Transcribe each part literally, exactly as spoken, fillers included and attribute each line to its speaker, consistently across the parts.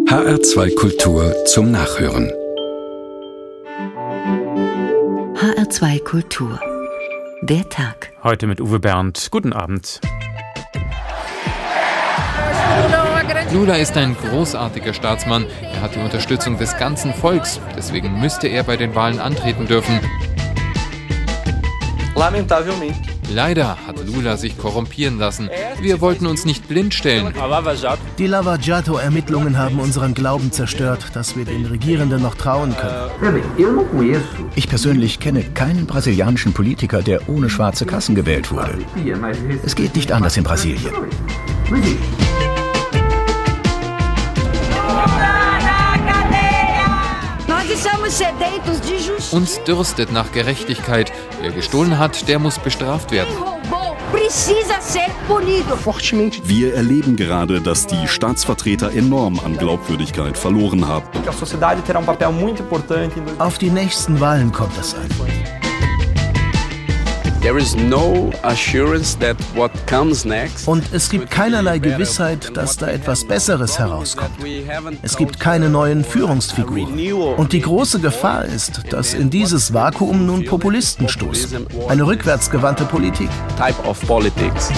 Speaker 1: H R zwei Kultur zum Nachhören.
Speaker 2: H R zwei Kultur. Der Tag.
Speaker 3: Heute mit Uwe Bernd. Guten Abend.
Speaker 4: Lula ist ein großartiger Staatsmann. Er hat die Unterstützung des ganzen Volks. Deswegen müsste er bei den Wahlen antreten dürfen.
Speaker 5: Lamentavelmente.
Speaker 4: Leider hat Lula sich korrumpieren lassen. Wir wollten uns nicht blind stellen.
Speaker 6: Die Lava Jato-Ermittlungen haben unseren Glauben zerstört, dass wir den Regierenden noch trauen können.
Speaker 7: Ich persönlich kenne keinen brasilianischen Politiker, der ohne schwarze Kassen gewählt wurde. Es geht nicht anders in Brasilien.
Speaker 4: Uns dürstet nach Gerechtigkeit. Wer gestohlen hat, der muss bestraft werden.
Speaker 8: Wir erleben gerade, dass die Staatsvertreter enorm an Glaubwürdigkeit verloren haben.
Speaker 6: Auf die nächsten Wahlen kommt es an.
Speaker 5: There is no assurance that what comes next.
Speaker 6: Und es gibt keinerlei Gewissheit, dass da etwas Besseres herauskommt. Es gibt keine neuen Führungsfiguren. Und die große Gefahr ist, dass in dieses Vakuum nun Populisten stoßen. Eine rückwärtsgewandte Politik.
Speaker 5: Type of politics.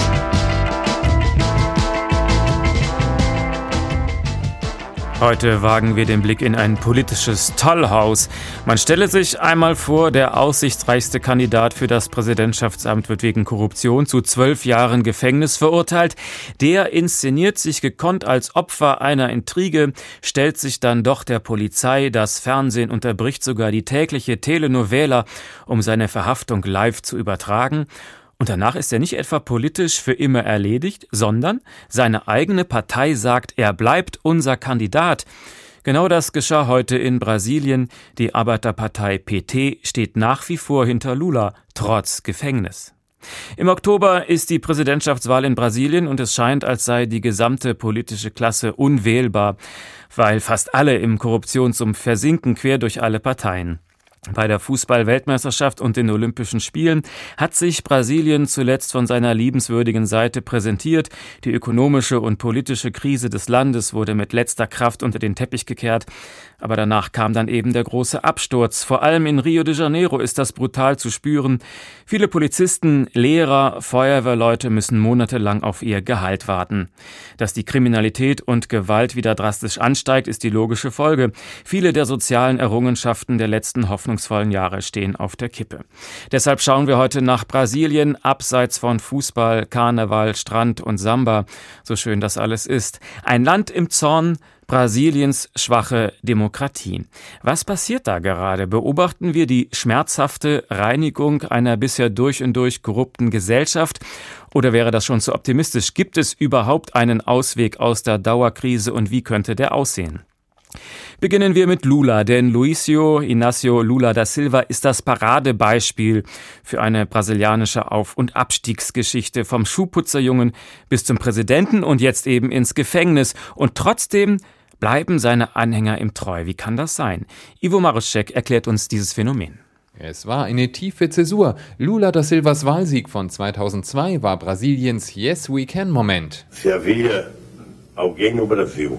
Speaker 3: Heute wagen wir den Blick in ein politisches Tollhaus. Man stelle sich einmal vor, der aussichtsreichste Kandidat für das Präsidentschaftsamt wird wegen Korruption zu zwölf Jahren Gefängnis verurteilt. Der inszeniert sich gekonnt als Opfer einer Intrige, stellt sich dann doch der Polizei. Das Fernsehen unterbricht sogar die tägliche Telenovela, um seine Verhaftung live zu übertragen. Und danach ist er nicht etwa politisch für immer erledigt, sondern seine eigene Partei sagt, er bleibt unser Kandidat. Genau das geschah heute in Brasilien. Die Arbeiterpartei P T steht nach wie vor hinter Lula, trotz Gefängnis. Im Oktober ist die Präsidentschaftswahl in Brasilien und es scheint, als sei die gesamte politische Klasse unwählbar, weil fast alle im Korruptionssumpf versinken, quer durch alle Parteien. Bei der Fußball-Weltmeisterschaft und den Olympischen Spielen hat sich Brasilien zuletzt von seiner liebenswürdigen Seite präsentiert. Die ökonomische und politische Krise des Landes wurde mit letzter Kraft unter den Teppich gekehrt. Aber danach kam dann eben der große Absturz. Vor allem in Rio de Janeiro ist das brutal zu spüren. Viele Polizisten, Lehrer, Feuerwehrleute müssen monatelang auf ihr Gehalt warten. Dass die Kriminalität und Gewalt wieder drastisch ansteigt, ist die logische Folge. Viele der sozialen Errungenschaften der letzten hoffnungsvollen Jahre stehen auf der Kippe. Deshalb schauen wir heute nach Brasilien, abseits von Fußball, Karneval, Strand und Samba. So schön das alles ist. Ein Land im Zorn, Brasiliens schwache Demokratie. Was passiert da gerade? Beobachten wir die schmerzhafte Reinigung einer bisher durch und durch korrupten Gesellschaft? Oder wäre das schon zu optimistisch? Gibt es überhaupt einen Ausweg aus der Dauerkrise und wie könnte der aussehen? Beginnen wir mit Lula, denn Luicio Inácio Lula da Silva ist das Paradebeispiel für eine brasilianische Auf- und Abstiegsgeschichte, vom Schuhputzerjungen bis zum Präsidenten und jetzt eben ins Gefängnis. Und trotzdem bleiben seine Anhänger ihm treu. Wie kann das sein? Ivo Maruszek erklärt uns dieses Phänomen.
Speaker 4: Es war eine tiefe Zäsur. Lula da Silvas Wahlsieg von zweitausendzwei war Brasiliens Yes We Can Moment.
Speaker 9: Se havia alguém no Brasil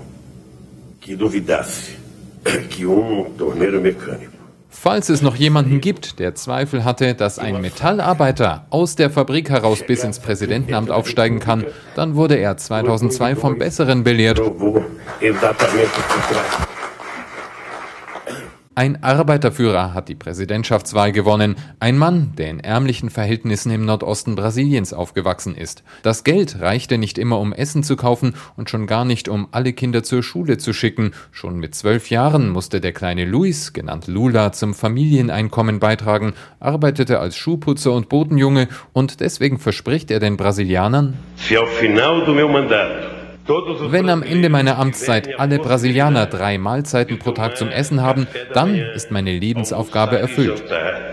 Speaker 9: que duvidasse que um torneiro mecânico.
Speaker 4: Falls es noch jemanden gibt, der Zweifel hatte, dass ein Metallarbeiter aus der Fabrik heraus bis ins Präsidentenamt aufsteigen kann, dann wurde er zweitausendzwei vom Besseren belehrt. Ein Arbeiterführer hat die Präsidentschaftswahl gewonnen. Ein Mann, der in ärmlichen Verhältnissen im Nordosten Brasiliens aufgewachsen ist. Das Geld reichte nicht immer, um Essen zu kaufen und schon gar nicht, um alle Kinder zur Schule zu schicken. Schon mit zwölf Jahren musste der kleine Luis, genannt Lula, zum Familieneinkommen beitragen, arbeitete als Schuhputzer und Bodenjunge und deswegen verspricht er den Brasilianern:
Speaker 9: Se ao final do meu mandato
Speaker 4: Wenn am Ende meiner Amtszeit alle Brasilianer drei Mahlzeiten pro Tag zum Essen haben, dann ist meine Lebensaufgabe erfüllt.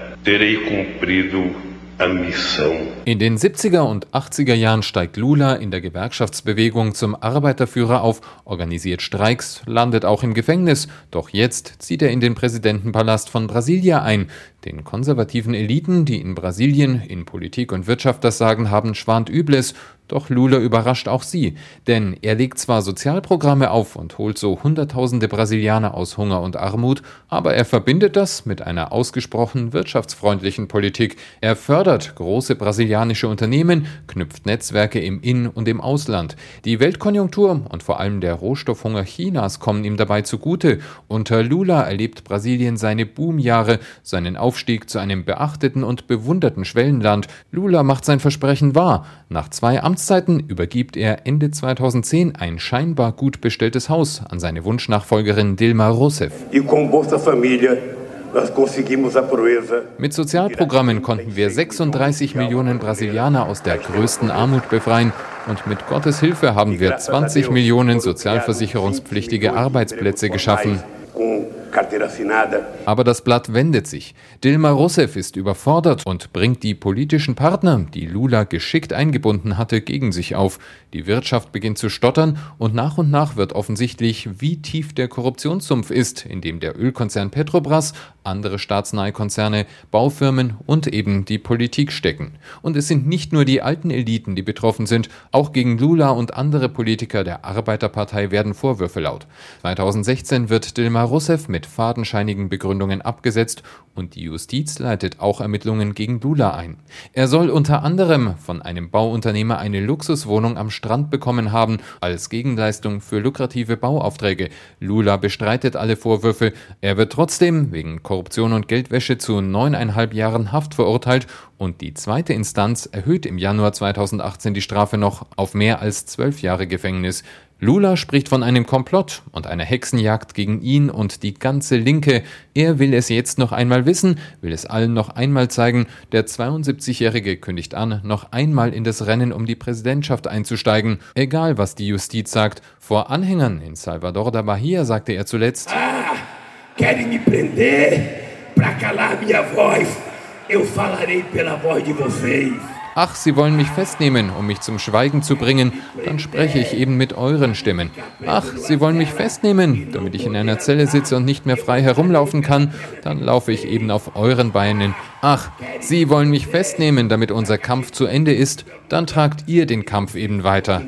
Speaker 4: In den siebziger und achtziger Jahren steigt Lula in der Gewerkschaftsbewegung zum Arbeiterführer auf, organisiert Streiks, landet auch im Gefängnis. Doch jetzt zieht er in den Präsidentenpalast von Brasilia ein. Den konservativen Eliten, die in Brasilien in Politik und Wirtschaft das Sagen haben, schwant Übles. Doch Lula überrascht auch sie, denn er legt zwar Sozialprogramme auf und holt so Hunderttausende Brasilianer aus Hunger und Armut, aber er verbindet das mit einer ausgesprochen wirtschaftsfreundlichen Politik. Er fördert große brasilianische Unternehmen, knüpft Netzwerke im In- und im Ausland. Die Weltkonjunktur und vor allem der Rohstoffhunger Chinas kommen ihm dabei zugute. Unter Lula erlebt Brasilien seine Boomjahre, seinen Aufstieg zu einem beachteten und bewunderten Schwellenland. Lula macht sein Versprechen wahr. Nach zwei Amtszeiten übergibt er Ende zweitausendzehn ein scheinbar gut bestelltes Haus an seine Wunschnachfolgerin Dilma Rousseff. Mit Sozialprogrammen konnten wir sechsunddreißig Millionen Brasilianer aus der größten Armut befreien und mit Gottes Hilfe haben wir zwanzig Millionen sozialversicherungspflichtige Arbeitsplätze geschaffen. Aber das Blatt wendet sich. Dilma Rousseff ist überfordert und bringt die politischen Partner, die Lula geschickt eingebunden hatte, gegen sich auf. Die Wirtschaft beginnt zu stottern und nach und nach wird offensichtlich, wie tief der Korruptionssumpf ist, in dem der Ölkonzern Petrobras, andere staatsnahe Konzerne, Baufirmen und eben die Politik stecken. Und es sind nicht nur die alten Eliten, die betroffen sind, auch gegen Lula und andere Politiker der Arbeiterpartei werden Vorwürfe laut. zweitausendsechzehn wird Dilma Rousseff mit fadenscheinigen Begründungen abgesetzt und die Justiz leitet auch Ermittlungen gegen Lula ein. Er soll unter anderem von einem Bauunternehmer eine Luxuswohnung am Strand bekommen haben, als Gegenleistung für lukrative Bauaufträge. Lula bestreitet alle Vorwürfe. Er wird trotzdem wegen Korruption und Geldwäsche zu neuneinhalb Jahren Haft verurteilt und die zweite Instanz erhöht im Januar zweitausendachtzehn die Strafe noch auf mehr als zwölf Jahre Gefängnis. Lula spricht von einem Komplott und einer Hexenjagd gegen ihn und die ganze Linke. Er will es jetzt noch einmal wissen, will es allen noch einmal zeigen. Der zweiundsiebzigjährige kündigt an, noch einmal in das Rennen um die Präsidentschaft einzusteigen. Egal, was die Justiz sagt. Vor Anhängern in Salvador da Bahia sagte er zuletzt:
Speaker 9: Ah, querem me prender pra calar minha voz. Eu falarei pela voz de vocês.
Speaker 4: Ach, Sie wollen mich festnehmen, um mich zum Schweigen zu bringen, dann spreche ich eben mit euren Stimmen. Ach, Sie wollen mich festnehmen, damit ich in einer Zelle sitze und nicht mehr frei herumlaufen kann, dann laufe ich eben auf euren Beinen. Ach, Sie wollen mich festnehmen, damit unser Kampf zu Ende ist, dann tragt ihr den Kampf eben weiter.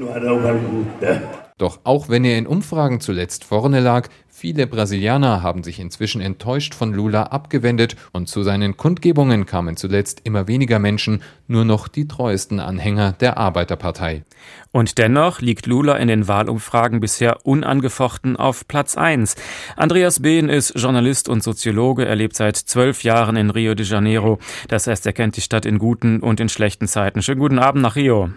Speaker 4: Doch auch wenn er in Umfragen zuletzt vorne lag, viele Brasilianer haben sich inzwischen enttäuscht von Lula abgewendet und zu seinen Kundgebungen kamen zuletzt immer weniger Menschen, nur noch die treuesten Anhänger der Arbeiterpartei.
Speaker 3: Und dennoch liegt Lula in den Wahlumfragen bisher unangefochten auf Platz eins. Andreas Behn ist Journalist und Soziologe. Er lebt seit zwölf Jahren in Rio de Janeiro. Das heißt, er kennt die Stadt in guten und in schlechten Zeiten. Schönen guten Abend nach Rio.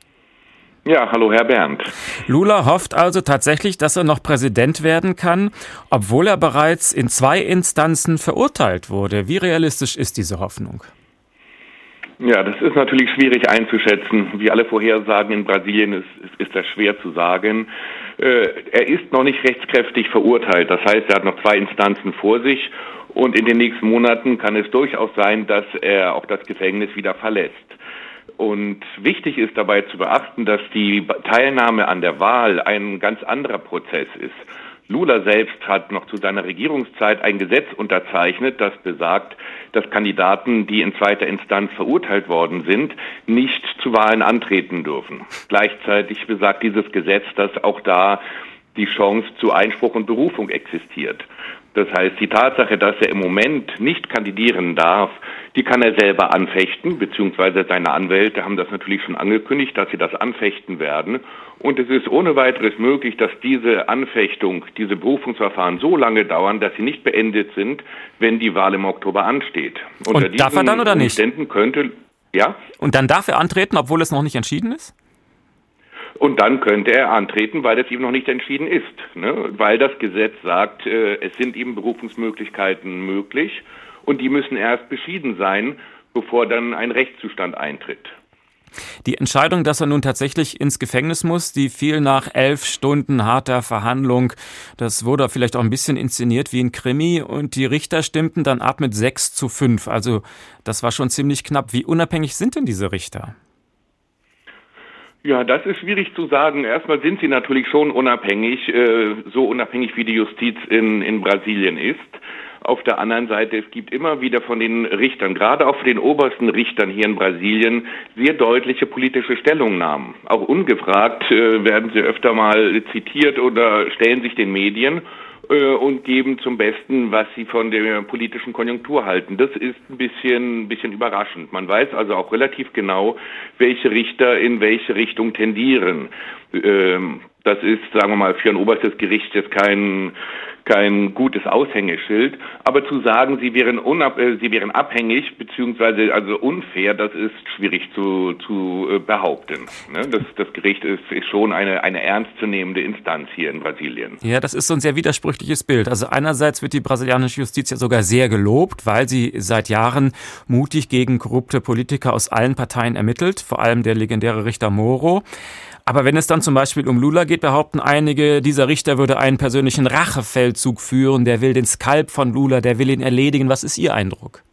Speaker 10: Ja, hallo Herr Berndt.
Speaker 3: Lula hofft also tatsächlich, dass er noch Präsident werden kann, obwohl er bereits in zwei Instanzen verurteilt wurde. Wie realistisch ist diese Hoffnung?
Speaker 10: Ja, das ist natürlich schwierig einzuschätzen. Wie alle Vorhersagen in Brasilien ist, ist, ist das schwer zu sagen. Äh, er ist noch nicht rechtskräftig verurteilt. Das heißt, er hat noch zwei Instanzen vor sich und in den nächsten Monaten kann es durchaus sein, dass er auch das Gefängnis wieder verlässt. Und wichtig ist dabei zu beachten, dass die Teilnahme an der Wahl ein ganz anderer Prozess ist. Lula selbst hat noch zu seiner Regierungszeit ein Gesetz unterzeichnet, das besagt, dass Kandidaten, die in zweiter Instanz verurteilt worden sind, nicht zu Wahlen antreten dürfen. Gleichzeitig besagt dieses Gesetz, dass auch da die Chance zu Einspruch und Berufung existiert. Das heißt, die Tatsache, dass er im Moment nicht kandidieren darf, die kann er selber anfechten, beziehungsweise seine Anwälte haben das natürlich schon angekündigt, dass sie das anfechten werden. Und es ist ohne weiteres möglich, dass diese Anfechtung, diese Berufungsverfahren so lange dauern, dass sie nicht beendet sind, wenn die Wahl im Oktober ansteht.
Speaker 3: Unter Und darf er dann oder nicht?
Speaker 10: Könnte, ja?
Speaker 3: Und dann darf er antreten, obwohl es noch nicht entschieden ist?
Speaker 10: Und dann könnte er antreten, weil es ihm noch nicht entschieden ist, ne? Weil das Gesetz sagt, äh, es sind eben Berufungsmöglichkeiten möglich und die müssen erst beschieden sein, bevor dann ein Rechtszustand eintritt.
Speaker 3: Die Entscheidung, dass er nun tatsächlich ins Gefängnis muss, die fiel nach elf Stunden harter Verhandlung. Das wurde vielleicht auch ein bisschen inszeniert wie ein Krimi und die Richter stimmten dann ab mit sechs zu fünf. Also das war schon ziemlich knapp. Wie unabhängig sind denn diese Richter?
Speaker 10: Ja, das ist schwierig zu sagen. Erstmal sind sie natürlich schon unabhängig, äh, so unabhängig wie die Justiz in, in Brasilien ist. Auf der anderen Seite, es gibt immer wieder von den Richtern, gerade auch von den obersten Richtern hier in Brasilien, sehr deutliche politische Stellungnahmen. Auch ungefragt äh, werden sie öfter mal zitiert oder stellen sich den Medien und geben zum Besten, was sie von der politischen Konjunktur halten. Das ist ein bisschen, ein bisschen überraschend. Man weiß also auch relativ genau, welche Richter in welche Richtung tendieren. Das ist, sagen wir mal, für ein oberstes Gericht jetzt kein kein gutes Aushängeschild, aber zu sagen, sie wären unab, äh, sie wären abhängig beziehungsweise also unfair, das ist schwierig zu zu äh, behaupten. Ne? Das das Gericht ist, ist schon eine eine ernstzunehmende Instanz hier in Brasilien.
Speaker 3: Ja, das ist so ein sehr widersprüchliches Bild. Also einerseits wird die brasilianische Justiz ja sogar sehr gelobt, weil sie seit Jahren mutig gegen korrupte Politiker aus allen Parteien ermittelt, vor allem der legendäre Richter Moro. Aber wenn es dann zum Beispiel um Lula geht, behaupten einige, dieser Richter würde einen persönlichen Rachefeldzug führen, der will den Skalp von Lula, der will ihn erledigen. Was ist Ihr Eindruck?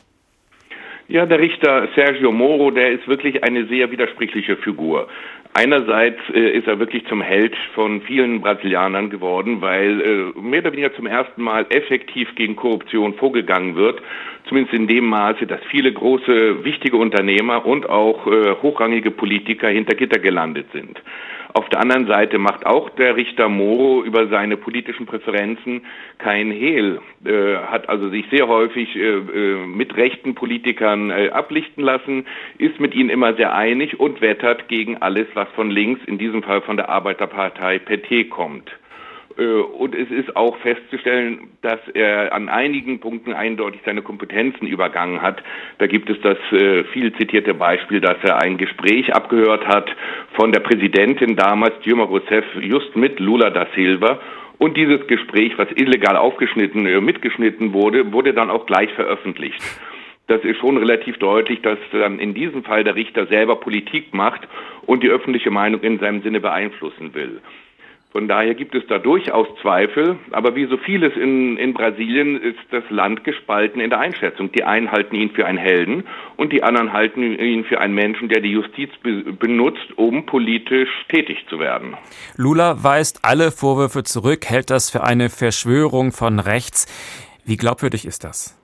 Speaker 10: Ja, der Richter Sergio Moro, der ist wirklich eine sehr widersprüchliche Figur. Einerseits äh, ist er wirklich zum Held von vielen Brasilianern geworden, weil äh, mehr oder weniger zum ersten Mal effektiv gegen Korruption vorgegangen wird, zumindest in dem Maße, dass viele große, wichtige Unternehmer und auch äh, hochrangige Politiker hinter Gitter gelandet sind. Auf der anderen Seite macht auch der Richter Moro über seine politischen Präferenzen kein Hehl, äh, hat also sich sehr häufig äh, mit rechten Politikern äh, ablichten lassen, ist mit ihnen immer sehr einig und wettert gegen alles, was von links, in diesem Fall von der Arbeiterpartei P T kommt. Und es ist auch festzustellen, dass er an einigen Punkten eindeutig seine Kompetenzen übergangen hat. Da gibt es das äh, viel zitierte Beispiel, dass er ein Gespräch abgehört hat von der Präsidentin damals, Dilma Rousseff, just mit Lula da Silva. Und dieses Gespräch, was illegal aufgeschnitten, äh, mitgeschnitten wurde, wurde dann auch gleich veröffentlicht. Das ist schon relativ deutlich, dass dann in diesem Fall der Richter selber Politik macht und die öffentliche Meinung in seinem Sinne beeinflussen will. Von daher gibt es da durchaus Zweifel, aber wie so vieles in, in Brasilien ist das Land gespalten in der Einschätzung. Die einen halten ihn für einen Helden und die anderen halten ihn für einen Menschen, der die Justiz be- benutzt, um politisch tätig zu werden.
Speaker 3: Lula weist alle Vorwürfe zurück, hält das für eine Verschwörung von rechts. Wie glaubwürdig ist das?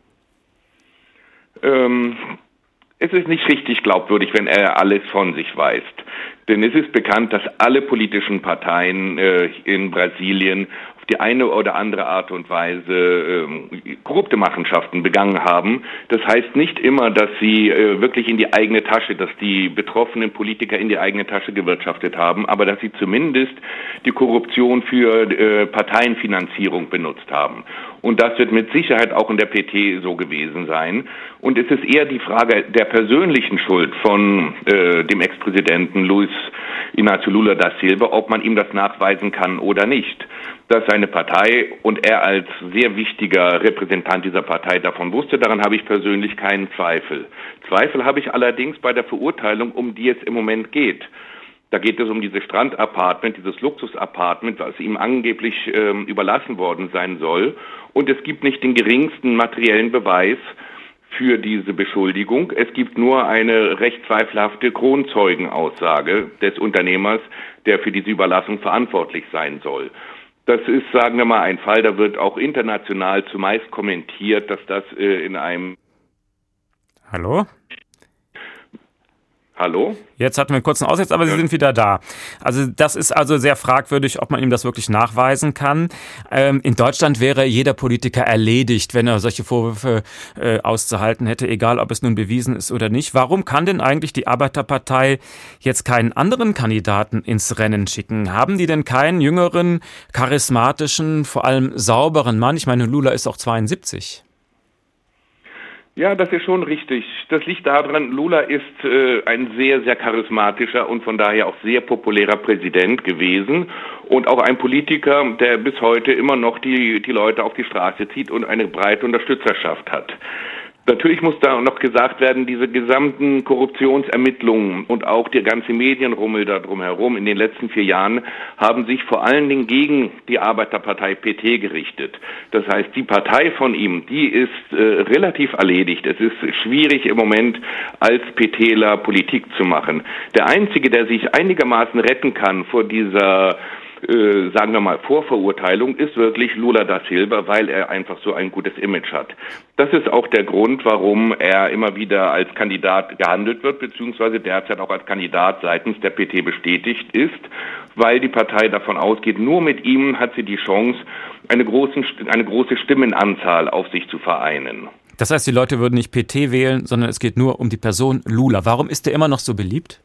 Speaker 10: Ähm, es ist nicht richtig glaubwürdig, wenn er alles von sich weist. Denn es ist bekannt, dass alle politischen Parteien äh, in Brasilien auf die eine oder andere Art und Weise äh, korrupte Machenschaften begangen haben. Das heißt nicht immer, dass sie äh, wirklich in die eigene Tasche, dass die betroffenen Politiker in die eigene Tasche gewirtschaftet haben, aber dass sie zumindest die Korruption für äh, Parteienfinanzierung benutzt haben. Und das wird mit Sicherheit auch in der P T so gewesen sein. Und es ist eher die Frage der persönlichen Schuld von äh, dem Ex-Präsidenten Luiz Inácio Lula da Silva, ob man ihm das nachweisen kann oder nicht. Dass seine Partei und er als sehr wichtiger Repräsentant dieser Partei davon wusste, daran habe ich persönlich keinen Zweifel. Zweifel habe ich allerdings bei der Verurteilung, um die es im Moment geht. Da geht es um dieses Strandapartment, dieses Luxusapartment, was ihm angeblich äh, überlassen worden sein soll. Und es gibt nicht den geringsten materiellen Beweis für diese Beschuldigung. Es gibt nur eine recht zweifelhafte Kronzeugenaussage des Unternehmers, der für diese Überlassung verantwortlich sein soll. Das ist, sagen wir mal, ein Fall, da wird auch international zumeist kommentiert, dass das äh, in einem...
Speaker 3: Hallo?
Speaker 10: Hallo?
Speaker 3: Jetzt hatten wir einen kurzen Aussetzer, aber Sie sind wieder da. Also das ist also sehr fragwürdig, ob man ihm das wirklich nachweisen kann. Ähm, in Deutschland wäre jeder Politiker erledigt, wenn er solche Vorwürfe äh, auszuhalten hätte, egal ob es nun bewiesen ist oder nicht. Warum kann denn eigentlich die Arbeiterpartei jetzt keinen anderen Kandidaten ins Rennen schicken? Haben die denn keinen jüngeren, charismatischen, vor allem sauberen Mann? Ich meine, Lula ist auch zweiundsiebzig.
Speaker 10: Ja, das ist schon richtig. Das liegt daran, Lula ist äh, ein sehr, sehr charismatischer und von daher auch sehr populärer Präsident gewesen und auch ein Politiker, der bis heute immer noch die, die Leute auf die Straße zieht und eine breite Unterstützerschaft hat. Natürlich muss da noch gesagt werden, diese gesamten Korruptionsermittlungen und auch der ganze Medienrummel da drumherum in den letzten vier Jahren haben sich vor allen Dingen gegen die Arbeiterpartei P T gerichtet. Das heißt, die Partei von ihm, die ist äh, relativ erledigt. Es ist schwierig im Moment als PTler Politik zu machen. Der Einzige, der sich einigermaßen retten kann vor dieser äh, sagen wir mal, Vorverurteilung ist wirklich Lula da Silva, weil er einfach so ein gutes Image hat. Das ist auch der Grund, warum er immer wieder als Kandidat gehandelt wird, beziehungsweise derzeit auch als Kandidat seitens der P T bestätigt ist, weil die Partei davon ausgeht, nur mit ihm hat sie die Chance, eine, großen, eine große Stimmenanzahl auf sich zu vereinen.
Speaker 3: Das heißt, die Leute würden nicht P T wählen, sondern es geht nur um die Person Lula. Warum ist er immer noch so beliebt?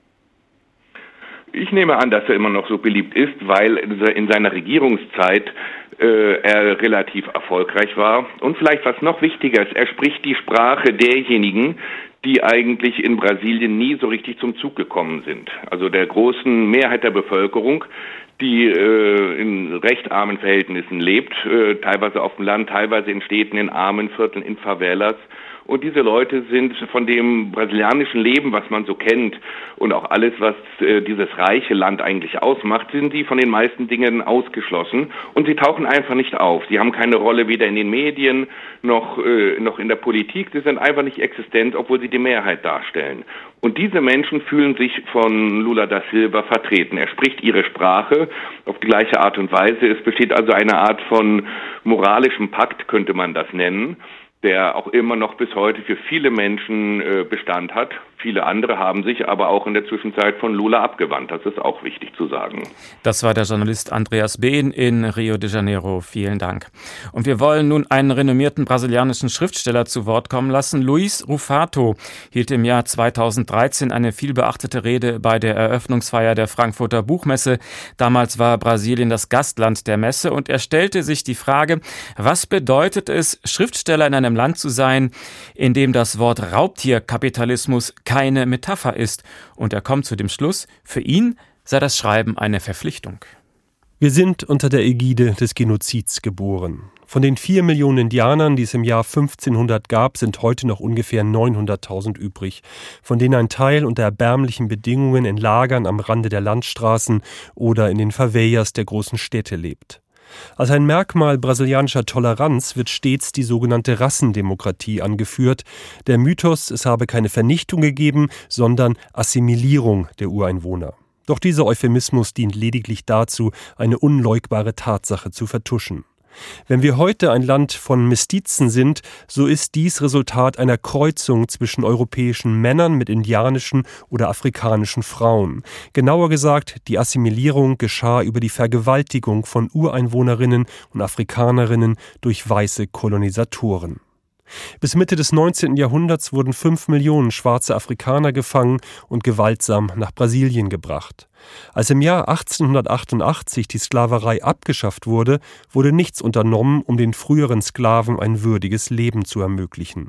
Speaker 10: Ich nehme an, dass er immer noch so beliebt ist, weil in seiner Regierungszeit äh, er relativ erfolgreich war. Und vielleicht was noch wichtiger ist, er spricht die Sprache derjenigen, die eigentlich in Brasilien nie so richtig zum Zug gekommen sind. Also der großen Mehrheit der Bevölkerung, die äh, in recht armen Verhältnissen lebt, äh, teilweise auf dem Land, teilweise in Städten, in armen Vierteln, in Favelas. Und diese Leute sind von dem brasilianischen Leben, was man so kennt, und auch alles, was äh, dieses reiche Land eigentlich ausmacht, sind die von den meisten Dingen ausgeschlossen. Und sie tauchen einfach nicht auf. Sie haben keine Rolle weder in den Medien noch, äh, noch in der Politik. Sie sind einfach nicht existent, obwohl sie die Mehrheit darstellen. Und diese Menschen fühlen sich von Lula da Silva vertreten. Er spricht ihre Sprache auf die gleiche Art und Weise. Es besteht also eine Art von moralischem Pakt, könnte man das nennen, der auch immer noch bis heute für viele Menschen äh, Bestand hat. Viele andere haben sich aber auch in der Zwischenzeit von Lula abgewandt. Das ist auch wichtig zu sagen.
Speaker 3: Das war der Journalist Andreas Behn in Rio de Janeiro. Vielen Dank. Und wir wollen nun einen renommierten brasilianischen Schriftsteller zu Wort kommen lassen. Luiz Rufato hielt im Jahr zweitausenddreizehn eine vielbeachtete Rede bei der Eröffnungsfeier der Frankfurter Buchmesse. Damals war Brasilien das Gastland der Messe und er stellte sich die Frage, was bedeutet es, Schriftsteller in einem Land zu sein, in dem das Wort Raubtierkapitalismus keine Metapher ist. Und er kommt zu dem Schluss, für ihn sei das Schreiben eine Verpflichtung.
Speaker 11: Wir sind unter der Ägide des Genozids geboren. Von den vier Millionen Indianern, die es im Jahr fünfzehnhundert gab, sind heute noch ungefähr neunhunderttausend übrig, von denen ein Teil unter erbärmlichen Bedingungen in Lagern am Rande der Landstraßen oder in den Favelas der großen Städte lebt. Als ein Merkmal brasilianischer Toleranz wird stets die sogenannte Rassendemokratie angeführt. Der Mythos, es habe keine Vernichtung gegeben, sondern Assimilierung der Ureinwohner. Doch dieser Euphemismus dient lediglich dazu, eine unleugbare Tatsache zu vertuschen. Wenn wir heute ein Land von Mestizen sind, so ist dies Resultat einer Kreuzung zwischen europäischen Männern mit indianischen oder afrikanischen Frauen. Genauer gesagt, die Assimilierung geschah über die Vergewaltigung von Ureinwohnerinnen und Afrikanerinnen durch weiße Kolonisatoren. Bis Mitte des neunzehnten Jahrhunderts wurden fünf Millionen schwarze Afrikaner gefangen und gewaltsam nach Brasilien gebracht. Als im Jahr achtzehnhundertachtundachtzig die Sklaverei abgeschafft wurde, wurde nichts unternommen, um den früheren Sklaven ein würdiges Leben zu ermöglichen.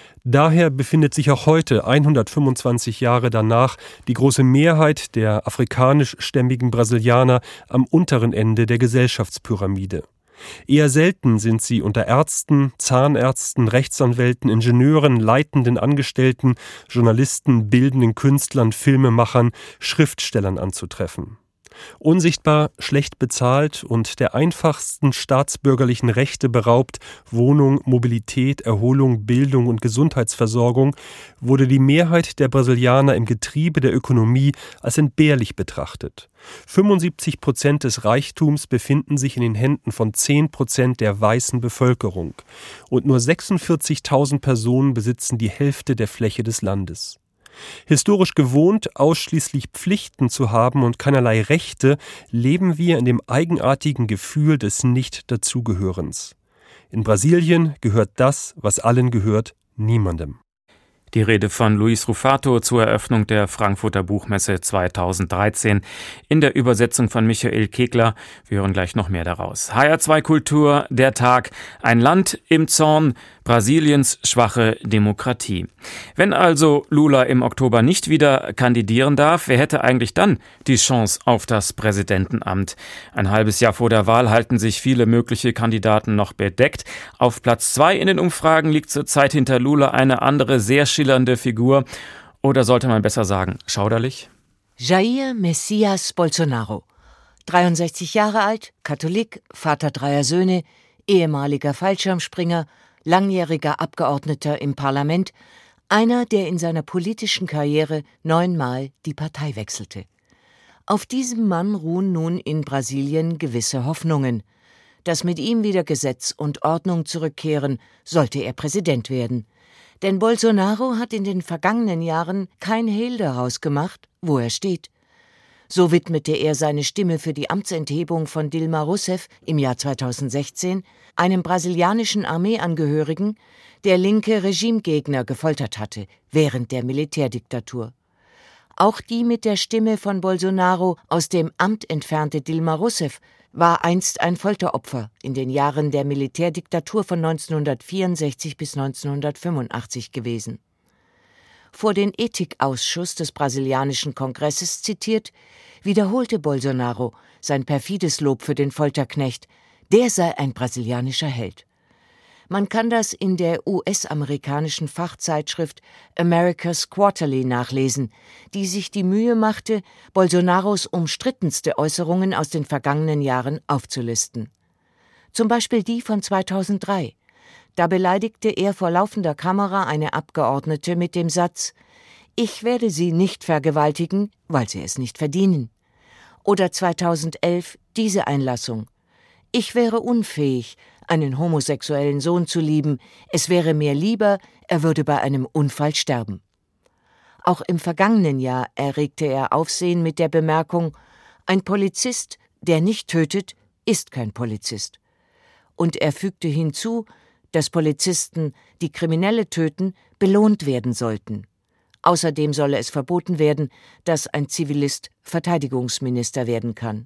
Speaker 11: Daher befindet sich auch heute, hundertfünfundzwanzig Jahre danach, die große Mehrheit der afrikanischstämmigen Brasilianer am unteren Ende der Gesellschaftspyramide. Eher selten sind sie unter Ärzten, Zahnärzten, Rechtsanwälten, Ingenieuren, leitenden Angestellten, Journalisten, bildenden Künstlern, Filmemachern, Schriftstellern anzutreffen. Unsichtbar, schlecht bezahlt und der einfachsten staatsbürgerlichen Rechte beraubt, Wohnung, Mobilität, Erholung, Bildung und Gesundheitsversorgung, wurde die Mehrheit der Brasilianer im Getriebe der Ökonomie als entbehrlich betrachtet. fünfundsiebzig Prozent des Reichtums befinden sich in den Händen von zehn Prozent der weißen Bevölkerung und nur sechsundvierzigtausend Personen besitzen die Hälfte der Fläche des Landes. Historisch gewohnt, ausschließlich Pflichten zu haben und keinerlei Rechte, leben wir in dem eigenartigen Gefühl des Nicht-Dazugehörens. In Brasilien gehört das, was allen gehört, niemandem.
Speaker 3: Die Rede von Luiz Rufato zur Eröffnung der Frankfurter Buchmesse zweitausenddreizehn in der Übersetzung von Michael Kegler. Wir hören gleich noch mehr daraus. H R zwei Kultur, der Tag, ein Land im Zorn, Brasiliens schwache Demokratie. Wenn also Lula im Oktober nicht wieder kandidieren darf, wer hätte eigentlich dann die Chance auf das Präsidentenamt? Ein halbes Jahr vor der Wahl halten sich viele mögliche Kandidaten noch bedeckt. Auf Platz zwei in den Umfragen liegt zurzeit hinter Lula eine andere sehr schillernde Figur. Oder sollte man besser sagen, schauderlich?
Speaker 2: Jair Messias Bolsonaro. dreiundsechzig Jahre alt, Katholik, Vater dreier Söhne, ehemaliger Fallschirmspringer, langjähriger Abgeordneter im Parlament, einer, der in seiner politischen Karriere neunmal die Partei wechselte.
Speaker 12: Auf diesem Mann ruhen nun in Brasilien gewisse Hoffnungen, dass mit ihm wieder Gesetz und Ordnung zurückkehren, sollte er Präsident werden. Denn Bolsonaro hat in den vergangenen Jahren kein Hehl daraus gemacht, wo er steht. So widmete er seine Stimme für die Amtsenthebung von Dilma Rousseff im Jahr zweitausendsechzehn einem brasilianischen Armeeangehörigen, der linke Regimegegner gefoltert hatte während der Militärdiktatur. Auch die mit der Stimme von Bolsonaro aus dem Amt entfernte Dilma Rousseff war einst ein Folteropfer in den Jahren der Militärdiktatur von neunzehnhundertvierundsechzig bis neunzehnhundertfünfundachtzig gewesen. Vor den Ethikausschuss des brasilianischen Kongresses zitiert, wiederholte Bolsonaro sein perfides Lob für den Folterknecht, der sei ein brasilianischer Held. Man kann das in der U S-amerikanischen Fachzeitschrift America's Quarterly nachlesen, die sich die Mühe machte, Bolsonaros umstrittenste Äußerungen aus den vergangenen Jahren aufzulisten. Zum Beispiel die von zweitausenddrei. Da beleidigte er vor laufender Kamera eine Abgeordnete mit dem Satz: »Ich werde Sie nicht vergewaltigen, weil Sie es nicht verdienen.« Oder zweitausendelf diese Einlassung: »Ich wäre unfähig, einen homosexuellen Sohn zu lieben. Es wäre mir lieber, er würde bei einem Unfall sterben.« Auch im vergangenen Jahr erregte er Aufsehen mit der Bemerkung: »Ein Polizist, der nicht tötet, ist kein Polizist.« Und er fügte hinzu, dass Polizisten, die Kriminelle töten, belohnt werden sollten. Außerdem solle es verboten werden, dass ein Zivilist Verteidigungsminister werden kann.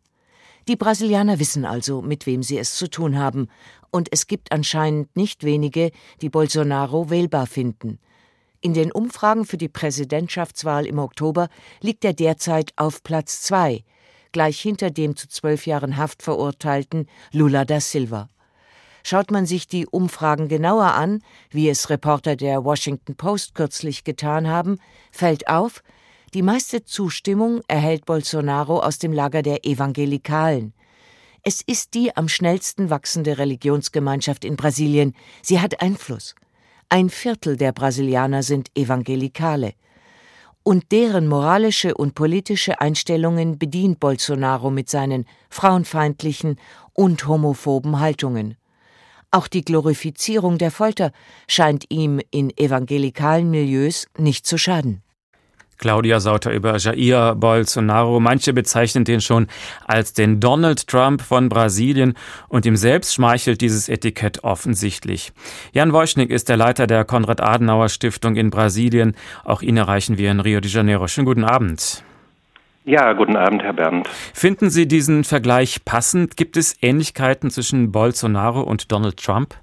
Speaker 12: Die Brasilianer wissen also, mit wem sie es zu tun haben, und es gibt anscheinend nicht wenige, die Bolsonaro wählbar finden. In den Umfragen für die Präsidentschaftswahl im Oktober liegt er derzeit auf Platz zwei, gleich hinter dem zu zwölf Jahren Haft verurteilten Lula da Silva. Schaut man sich die Umfragen genauer an, wie es Reporter der Washington Post kürzlich getan haben, fällt auf, die meiste Zustimmung erhält Bolsonaro aus dem Lager der Evangelikalen. Es ist die am schnellsten wachsende Religionsgemeinschaft in Brasilien. Sie hat Einfluss. Ein Viertel der Brasilianer sind Evangelikale. Und deren moralische und politische Einstellungen bedient Bolsonaro mit seinen frauenfeindlichen und homophoben Haltungen. Auch die Glorifizierung der Folter scheint ihm in evangelikalen Milieus nicht zu schaden.
Speaker 3: Claudia Sauter über Jair Bolsonaro. Manche bezeichnen den schon als den Donald Trump von Brasilien und ihm selbst schmeichelt dieses Etikett offensichtlich. Jan Woźnik ist der Leiter der Konrad-Adenauer-Stiftung in Brasilien. Auch ihn erreichen wir in Rio de Janeiro. Schönen guten Abend.
Speaker 13: Ja, guten Abend, Herr Berndt.
Speaker 3: Finden Sie diesen Vergleich passend? Gibt es Ähnlichkeiten zwischen Bolsonaro und Donald Trump?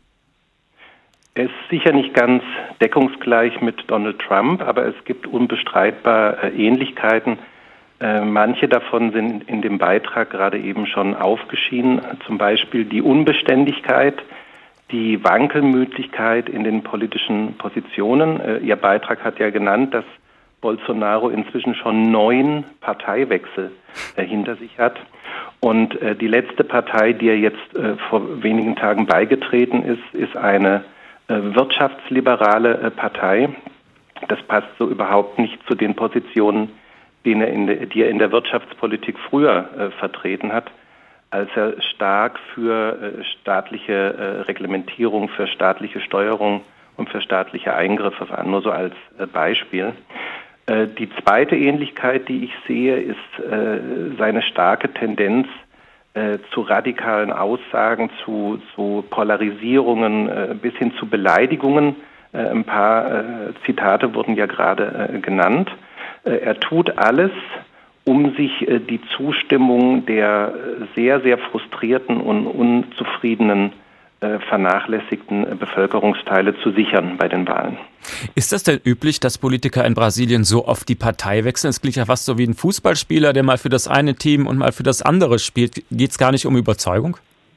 Speaker 13: Er ist sicher nicht ganz deckungsgleich mit Donald Trump, aber es gibt unbestreitbar äh, Ähnlichkeiten. Äh, manche davon sind in dem Beitrag gerade eben schon aufgeschieden. Zum Beispiel die Unbeständigkeit, die Wankelmütigkeit in den politischen Positionen. Äh, Ihr Beitrag hat ja genannt, dass Bolsonaro inzwischen schon neun Parteiwechsel äh, hinter sich hat. Und äh, die letzte Partei, die er jetzt äh, vor wenigen Tagen beigetreten ist, ist eine äh, wirtschaftsliberale äh, Partei. Das passt so überhaupt nicht zu den Positionen, die er in der, die er in der Wirtschaftspolitik früher äh, vertreten hat, als er stark für äh, staatliche äh, Reglementierung, für staatliche Steuerung und für staatliche Eingriffe war. Nur so als äh, Beispiel. Die zweite Ähnlichkeit, die ich sehe, ist äh, seine starke Tendenz äh, zu radikalen Aussagen, zu, zu Polarisierungen, äh, bis hin zu Beleidigungen. Äh, ein paar äh, Zitate wurden ja gerade äh, genannt. Äh, er tut alles, um sich äh, die Zustimmung der sehr, sehr frustrierten und unzufriedenen vernachlässigten Bevölkerungsteile zu sichern bei den Wahlen.
Speaker 3: Ist das denn üblich, dass Politiker in Brasilien so oft die Partei wechseln? Es klingt ja fast so wie ein Fußballspieler, der mal für das eine Team und mal für das andere spielt. Geht es gar nicht um Überzeugung?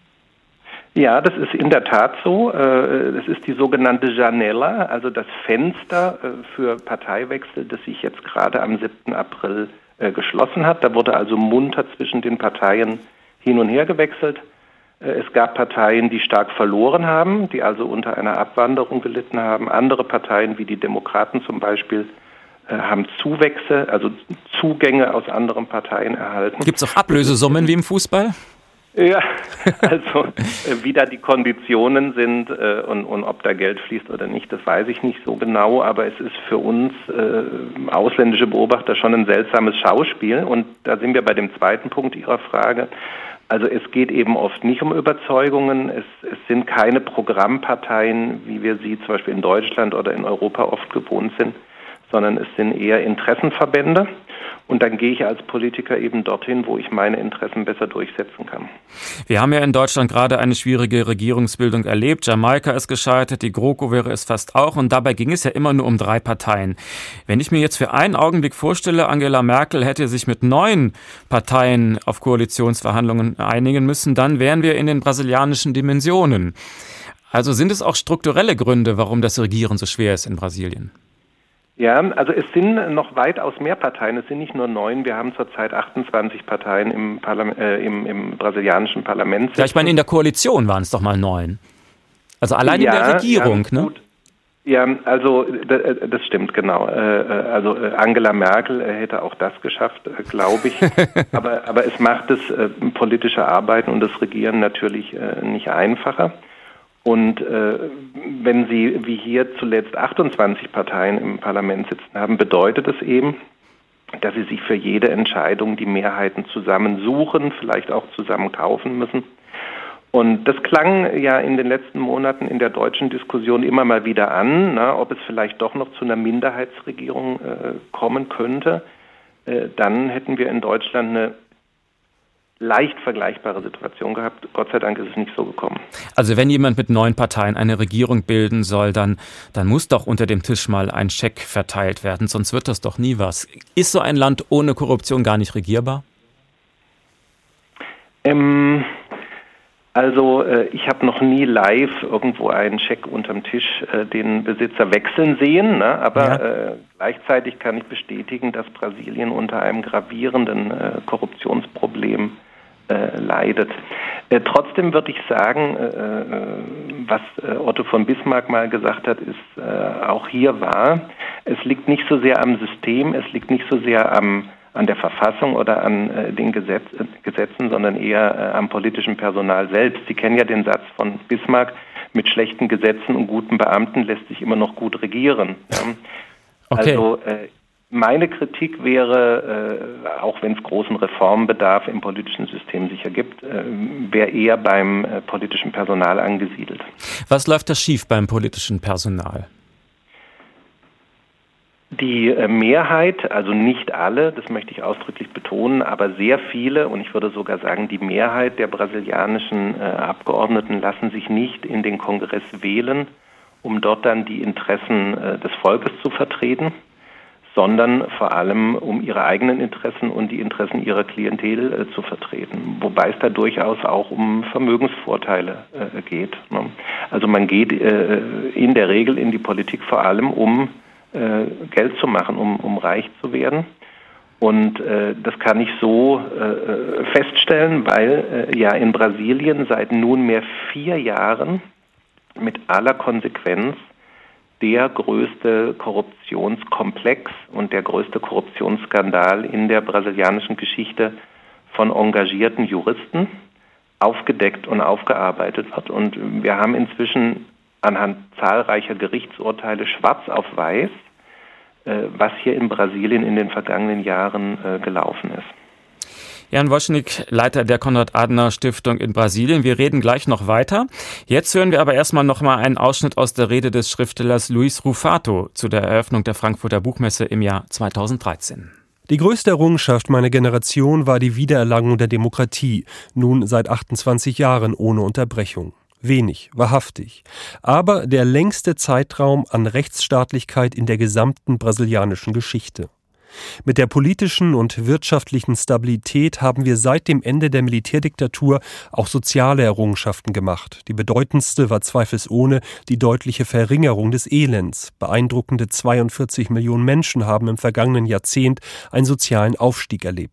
Speaker 13: Ja, das ist in der Tat so. Das ist die sogenannte Janela, also das Fenster für Parteiwechsel, das sich jetzt gerade am siebten April geschlossen hat. Da wurde also munter zwischen den Parteien hin und her gewechselt. Es gab Parteien, die stark verloren haben, die also unter einer Abwanderung gelitten haben. Andere Parteien, wie die Demokraten zum Beispiel, äh, haben Zuwächse, also Zugänge aus anderen Parteien erhalten.
Speaker 3: Gibt es auch Ablösesummen wie im Fußball?
Speaker 13: Ja, also äh, wie da die Konditionen sind äh, und, und ob da Geld fließt oder nicht, das weiß ich nicht so genau, aber es ist für uns äh, ausländische Beobachter schon ein seltsames Schauspiel und da sind wir bei dem zweiten Punkt Ihrer Frage. Also es geht eben oft nicht um Überzeugungen, es, es sind keine Programmparteien, wie wir sie zum Beispiel in Deutschland oder in Europa oft gewohnt sind, sondern es sind eher Interessenverbände. Und dann gehe ich als Politiker eben dorthin, wo ich meine Interessen besser durchsetzen kann.
Speaker 3: Wir haben ja in Deutschland gerade eine schwierige Regierungsbildung erlebt. Jamaika ist gescheitert, die GroKo wäre es fast auch. Und dabei ging es ja immer nur um drei Parteien. Wenn ich mir jetzt für einen Augenblick vorstelle, Angela Merkel hätte sich mit neun Parteien auf Koalitionsverhandlungen einigen müssen, dann wären wir in den brasilianischen Dimensionen. Also sind es auch strukturelle Gründe, warum das Regieren so schwer ist in Brasilien?
Speaker 13: Ja, also es sind noch weitaus mehr Parteien, es sind nicht nur neun, wir haben zurzeit achtundzwanzig Parteien im, Parlament, äh, im, im brasilianischen Parlament.
Speaker 3: Ja, ich meine, in der Koalition waren es doch mal neun. Also allein ja, in der Regierung,
Speaker 13: ja,
Speaker 3: ne?
Speaker 13: Gut. Ja, also das stimmt, genau. Also Angela Merkel hätte auch das geschafft, glaube ich. aber, aber es macht das politische Arbeiten und das Regieren natürlich nicht einfacher. Und äh, wenn Sie wie hier zuletzt achtundzwanzig Parteien im Parlament sitzen haben, bedeutet es eben, dass Sie sich für jede Entscheidung die Mehrheiten zusammensuchen, vielleicht auch zusammen kaufen müssen. Und das klang ja in den letzten Monaten in der deutschen Diskussion immer mal wieder an, na, ob es vielleicht doch noch zu einer Minderheitsregierung äh, kommen könnte. Äh, dann hätten wir in Deutschland eine leicht vergleichbare Situation gehabt. Gott sei Dank ist es nicht so gekommen.
Speaker 3: Also wenn jemand mit neun Parteien eine Regierung bilden soll, dann, dann muss doch unter dem Tisch mal ein Scheck verteilt werden, sonst wird das doch nie was. Ist so ein Land ohne Korruption gar nicht regierbar?
Speaker 13: Ähm, also äh, ich habe noch nie live irgendwo einen Scheck unterm Tisch äh, den Besitzer wechseln sehen, ne? aber ja. äh, gleichzeitig kann ich bestätigen, dass Brasilien unter einem gravierenden äh, Korruptionsproblem äh, leidet. Äh, trotzdem würde ich sagen, äh, was äh, Otto von Bismarck mal gesagt hat, ist äh, auch hier wahr. Es liegt nicht so sehr am System, es liegt nicht so sehr am, an der Verfassung oder an äh, den Gesetz, äh, Gesetzen, sondern eher äh, am politischen Personal selbst. Sie kennen ja den Satz von Bismarck, mit schlechten Gesetzen und guten Beamten lässt sich immer noch gut regieren. Ja. Okay. Also äh, meine Kritik wäre, äh, auch wenn es großen Reformbedarf im politischen System sicher gibt, äh, wäre eher beim äh, politischen Personal angesiedelt.
Speaker 3: Was läuft da schief beim politischen Personal?
Speaker 13: Die äh, Mehrheit, also nicht alle, das möchte ich ausdrücklich betonen, aber sehr viele, und ich würde sogar sagen, die Mehrheit der brasilianischen äh, Abgeordneten lassen sich nicht in den Kongress wählen, um dort dann die Interessen äh, des Volkes zu vertreten, sondern vor allem um ihre eigenen Interessen und die Interessen ihrer Klientel äh, zu vertreten. Wobei es da durchaus auch um Vermögensvorteile äh, geht. Ne? Also man geht äh, in der Regel in die Politik vor allem, um äh, Geld zu machen, um, um reich zu werden. Und äh, das kann ich so äh, feststellen, weil äh, ja in Brasilien seit nunmehr vier Jahren mit aller Konsequenz der größte Korruptionskomplex und der größte Korruptionsskandal in der brasilianischen Geschichte von engagierten Juristen aufgedeckt und aufgearbeitet wird. Und wir haben inzwischen anhand zahlreicher Gerichtsurteile schwarz auf weiß, was hier in Brasilien in den vergangenen Jahren gelaufen ist.
Speaker 3: Jan Woschnik, Leiter der Konrad-Adenauer-Stiftung in Brasilien. Wir reden gleich noch weiter. Jetzt hören wir aber erstmal noch mal einen Ausschnitt aus der Rede des Schriftstellers Luis Rufato zu der Eröffnung der Frankfurter Buchmesse im Jahr zweitausenddreizehn.
Speaker 11: Die größte Errungenschaft meiner Generation war die Wiedererlangung der Demokratie, nun seit achtundzwanzig Jahren ohne Unterbrechung. Wenig, wahrhaftig, aber der längste Zeitraum an Rechtsstaatlichkeit in der gesamten brasilianischen Geschichte. Mit der politischen und wirtschaftlichen Stabilität haben wir seit dem Ende der Militärdiktatur auch soziale Errungenschaften gemacht. Die bedeutendste war zweifelsohne die deutliche Verringerung des Elends. Beeindruckende zweiundvierzig Millionen Menschen haben im vergangenen Jahrzehnt einen sozialen Aufstieg erlebt.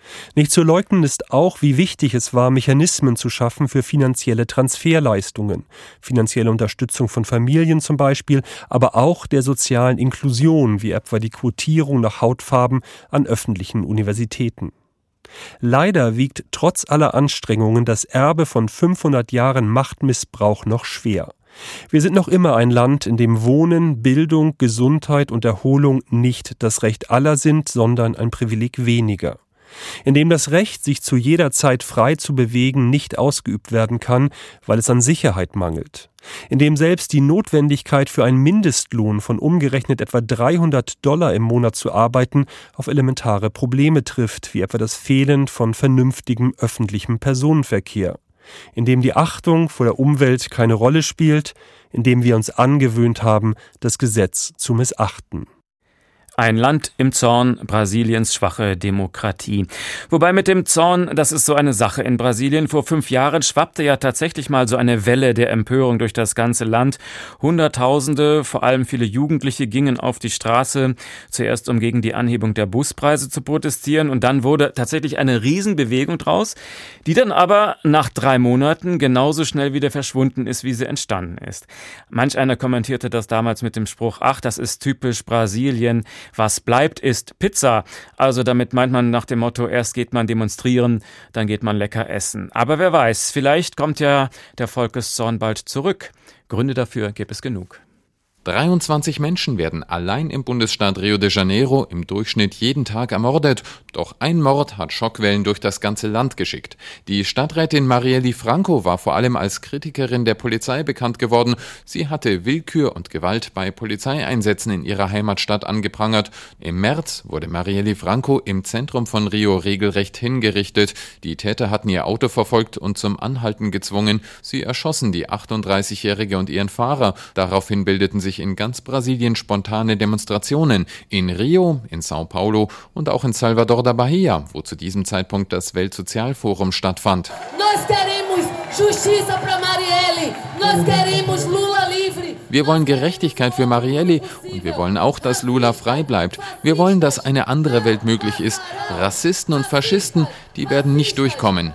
Speaker 11: Nicht zu leugnen ist auch, wie wichtig es war, Mechanismen zu schaffen für finanzielle Transferleistungen, finanzielle Unterstützung von Familien zum Beispiel, aber auch der sozialen Inklusion, wie etwa die Quotierung nach Hautfarben an öffentlichen Universitäten. Leider wiegt trotz aller Anstrengungen das Erbe von fünfhundert Jahren Machtmissbrauch noch schwer. Wir sind noch immer ein Land, in dem Wohnen, Bildung, Gesundheit und Erholung nicht das Recht aller sind, sondern ein Privileg weniger. In dem das Recht, sich zu jeder Zeit frei zu bewegen, nicht ausgeübt werden kann, weil es an Sicherheit mangelt. In dem selbst die Notwendigkeit für einen Mindestlohn von umgerechnet etwa dreihundert Dollar im Monat zu arbeiten auf elementare Probleme trifft, wie etwa das Fehlen von vernünftigem öffentlichem Personenverkehr. In dem die Achtung vor der Umwelt keine Rolle spielt, in dem wir uns angewöhnt haben, das Gesetz zu missachten.
Speaker 3: Ein Land im Zorn, Brasiliens schwache Demokratie. Wobei mit dem Zorn, das ist so eine Sache in Brasilien. Vor fünf Jahren schwappte ja tatsächlich mal so eine Welle der Empörung durch das ganze Land. Hunderttausende, vor allem viele Jugendliche, gingen auf die Straße, zuerst um gegen die Anhebung der Buspreise zu protestieren. Und dann wurde tatsächlich eine Riesenbewegung draus, die dann aber nach drei Monaten genauso schnell wieder verschwunden ist, wie sie entstanden ist. Manch einer kommentierte das damals mit dem Spruch, ach, das ist typisch Brasilien. Was bleibt, ist Pizza. Also damit meint man nach dem Motto, erst geht man demonstrieren, dann geht man lecker essen. Aber wer weiß, vielleicht kommt ja der Volkszorn bald zurück. Gründe dafür gibt es genug.
Speaker 4: dreiundzwanzig Menschen werden allein im Bundesstaat Rio de Janeiro im Durchschnitt jeden Tag ermordet. Doch ein Mord hat Schockwellen durch das ganze Land geschickt. Die Stadträtin Marielle Franco war vor allem als Kritikerin der Polizei bekannt geworden. Sie hatte Willkür und Gewalt bei Polizeieinsätzen in ihrer Heimatstadt angeprangert. Im März wurde Marielle Franco im Zentrum von Rio regelrecht hingerichtet. Die Täter hatten ihr Auto verfolgt und zum Anhalten gezwungen. Sie erschossen die achtunddreißigjährige und ihren Fahrer. Daraufhin bildeten sich in ganz Brasilien spontane Demonstrationen. In Rio, in São Paulo und auch in Salvador da Bahia, wo zu diesem Zeitpunkt das Weltsozialforum stattfand. Wir wollen Gerechtigkeit für Marielle und wir wollen auch, dass Lula frei bleibt. Wir wollen, dass eine andere Welt möglich ist. Rassisten und Faschisten, die werden nicht durchkommen.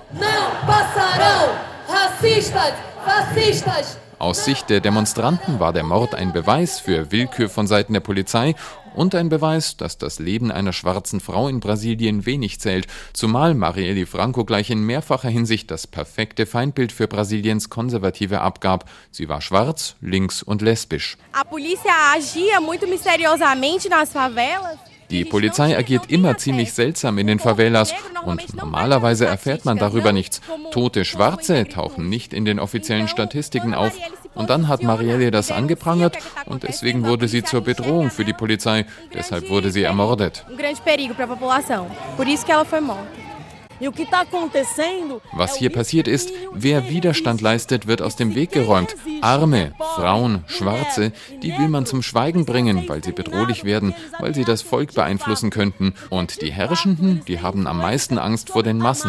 Speaker 4: Aus Sicht der Demonstranten war der Mord ein Beweis für Willkür von Seiten der Polizei und ein Beweis, dass das Leben einer schwarzen Frau in Brasilien wenig zählt, zumal Marielle Franco gleich in mehrfacher Hinsicht das perfekte Feindbild für Brasiliens Konservative abgab. Sie war schwarz, links und lesbisch.
Speaker 14: A polícia agia muito misteriosamente nas favelas.
Speaker 4: Die Polizei agiert immer ziemlich seltsam in den Favelas und normalerweise erfährt man darüber nichts. Tote Schwarze tauchen nicht in den offiziellen Statistiken auf. Und dann hat Marielle das angeprangert und deswegen wurde sie zur Bedrohung für die Polizei. Deshalb wurde sie ermordet. Was hier passiert ist, wer Widerstand leistet, wird aus dem Weg geräumt. Arme, Frauen, Schwarze, die will man zum Schweigen bringen, weil sie bedrohlich werden, weil sie das Volk beeinflussen könnten. Und die Herrschenden, die haben am meisten Angst vor den Massen.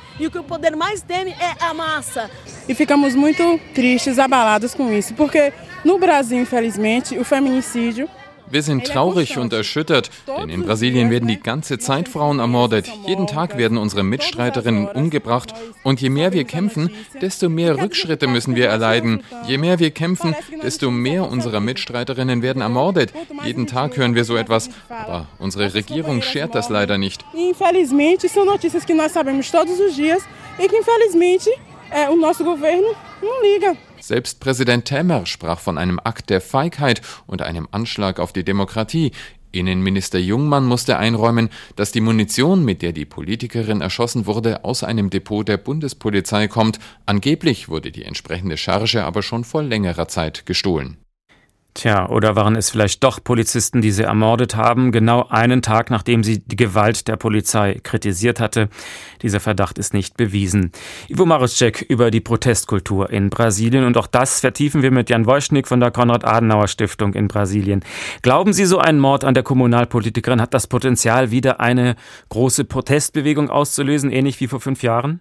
Speaker 15: E ficamos muito tristes, abalados com isso, porque no Brasil, infelizmente, o feminicídio.
Speaker 4: Wir sind traurig und erschüttert, denn in Brasilien werden die ganze Zeit Frauen ermordet. Jeden Tag werden unsere Mitstreiterinnen umgebracht. Und je mehr wir kämpfen, desto mehr Rückschritte müssen wir erleiden. Je mehr wir kämpfen, desto mehr unserer Mitstreiterinnen werden ermordet. Jeden Tag hören wir so etwas, aber unsere Regierung schert das leider nicht.
Speaker 15: Infelizmente, são notícias que nós sabemos todos os dias e que infelizmente o nosso governo não liga.
Speaker 4: Selbst Präsident Temer sprach von einem Akt der Feigheit und einem Anschlag auf die Demokratie. Innenminister Jungmann musste einräumen, dass die Munition, mit der die Politikerin erschossen wurde, aus einem Depot der Bundespolizei kommt. Angeblich wurde die entsprechende Charge aber schon vor längerer Zeit gestohlen.
Speaker 3: Tja, oder waren es vielleicht doch Polizisten, die sie ermordet haben, genau einen Tag, nachdem sie die Gewalt der Polizei kritisiert hatte? Dieser Verdacht ist nicht bewiesen. Ivo Maruszek über die Protestkultur in Brasilien. Und auch das vertiefen wir mit Jan Wojcik von der Konrad-Adenauer-Stiftung in Brasilien. Glauben Sie, so ein Mord an der Kommunalpolitikerin hat das Potenzial, wieder eine große Protestbewegung auszulösen, ähnlich wie vor fünf Jahren?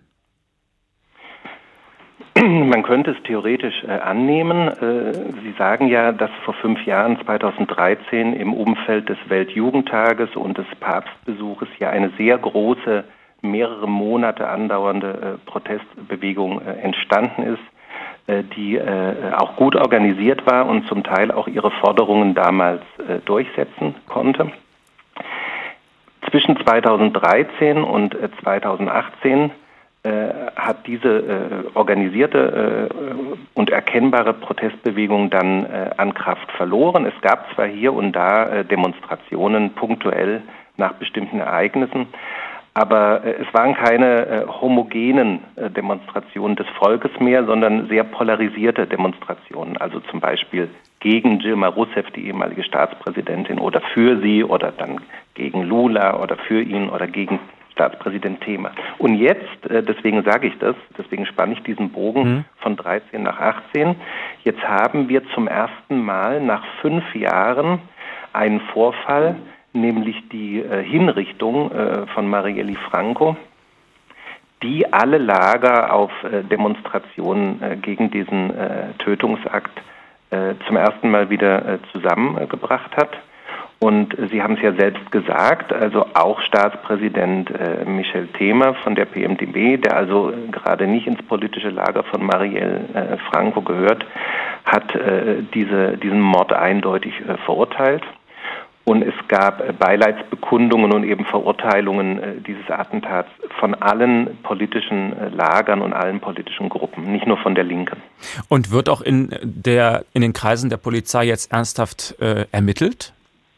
Speaker 13: Man könnte es theoretisch äh, annehmen. Äh, Sie sagen ja, dass vor fünf Jahren, zweitausenddreizehn, im Umfeld des Weltjugendtages und des Papstbesuches ja eine sehr große mehrere Monate andauernde äh, Protestbewegung äh, entstanden ist, äh, die äh, auch gut organisiert war und zum Teil auch ihre Forderungen damals äh, durchsetzen konnte. Zwischen zweitausenddreizehn und äh, zweitausendachtzehn äh, hat diese äh, organisierte äh, und erkennbare Protestbewegung dann äh, an Kraft verloren. Es gab zwar hier und da äh, Demonstrationen punktuell nach bestimmten Ereignissen, aber äh, es waren keine äh, homogenen äh, Demonstrationen des Volkes mehr, sondern sehr polarisierte Demonstrationen, also zum Beispiel gegen Dilma Rousseff, die ehemalige Staatspräsidentin, oder für sie oder dann gegen Lula oder für ihn oder gegen Staatspräsident Temer. Und jetzt, äh, deswegen sage ich das, deswegen spanne ich diesen Bogen mhm. von dreizehn nach achtzehn, jetzt haben wir zum ersten Mal nach fünf Jahren einen Vorfall, nämlich die äh, Hinrichtung äh, von Marielle Franco, die alle Lager auf äh, Demonstrationen äh, gegen diesen äh, Tötungsakt äh, zum ersten Mal wieder äh, zusammengebracht hat. Und äh, Sie haben es ja selbst gesagt, also auch Staatspräsident äh, Michel Temer von der P M D B, der also äh, gerade nicht ins politische Lager von Marielle äh, Franco gehört, hat äh, diese, diesen Mord eindeutig äh, verurteilt. Und es gab Beileidsbekundungen und eben Verurteilungen äh, dieses Attentats von allen politischen äh, Lagern und allen politischen Gruppen, nicht nur von der Linken.
Speaker 3: Und wird auch in, der, in den Kreisen der Polizei jetzt ernsthaft äh, ermittelt?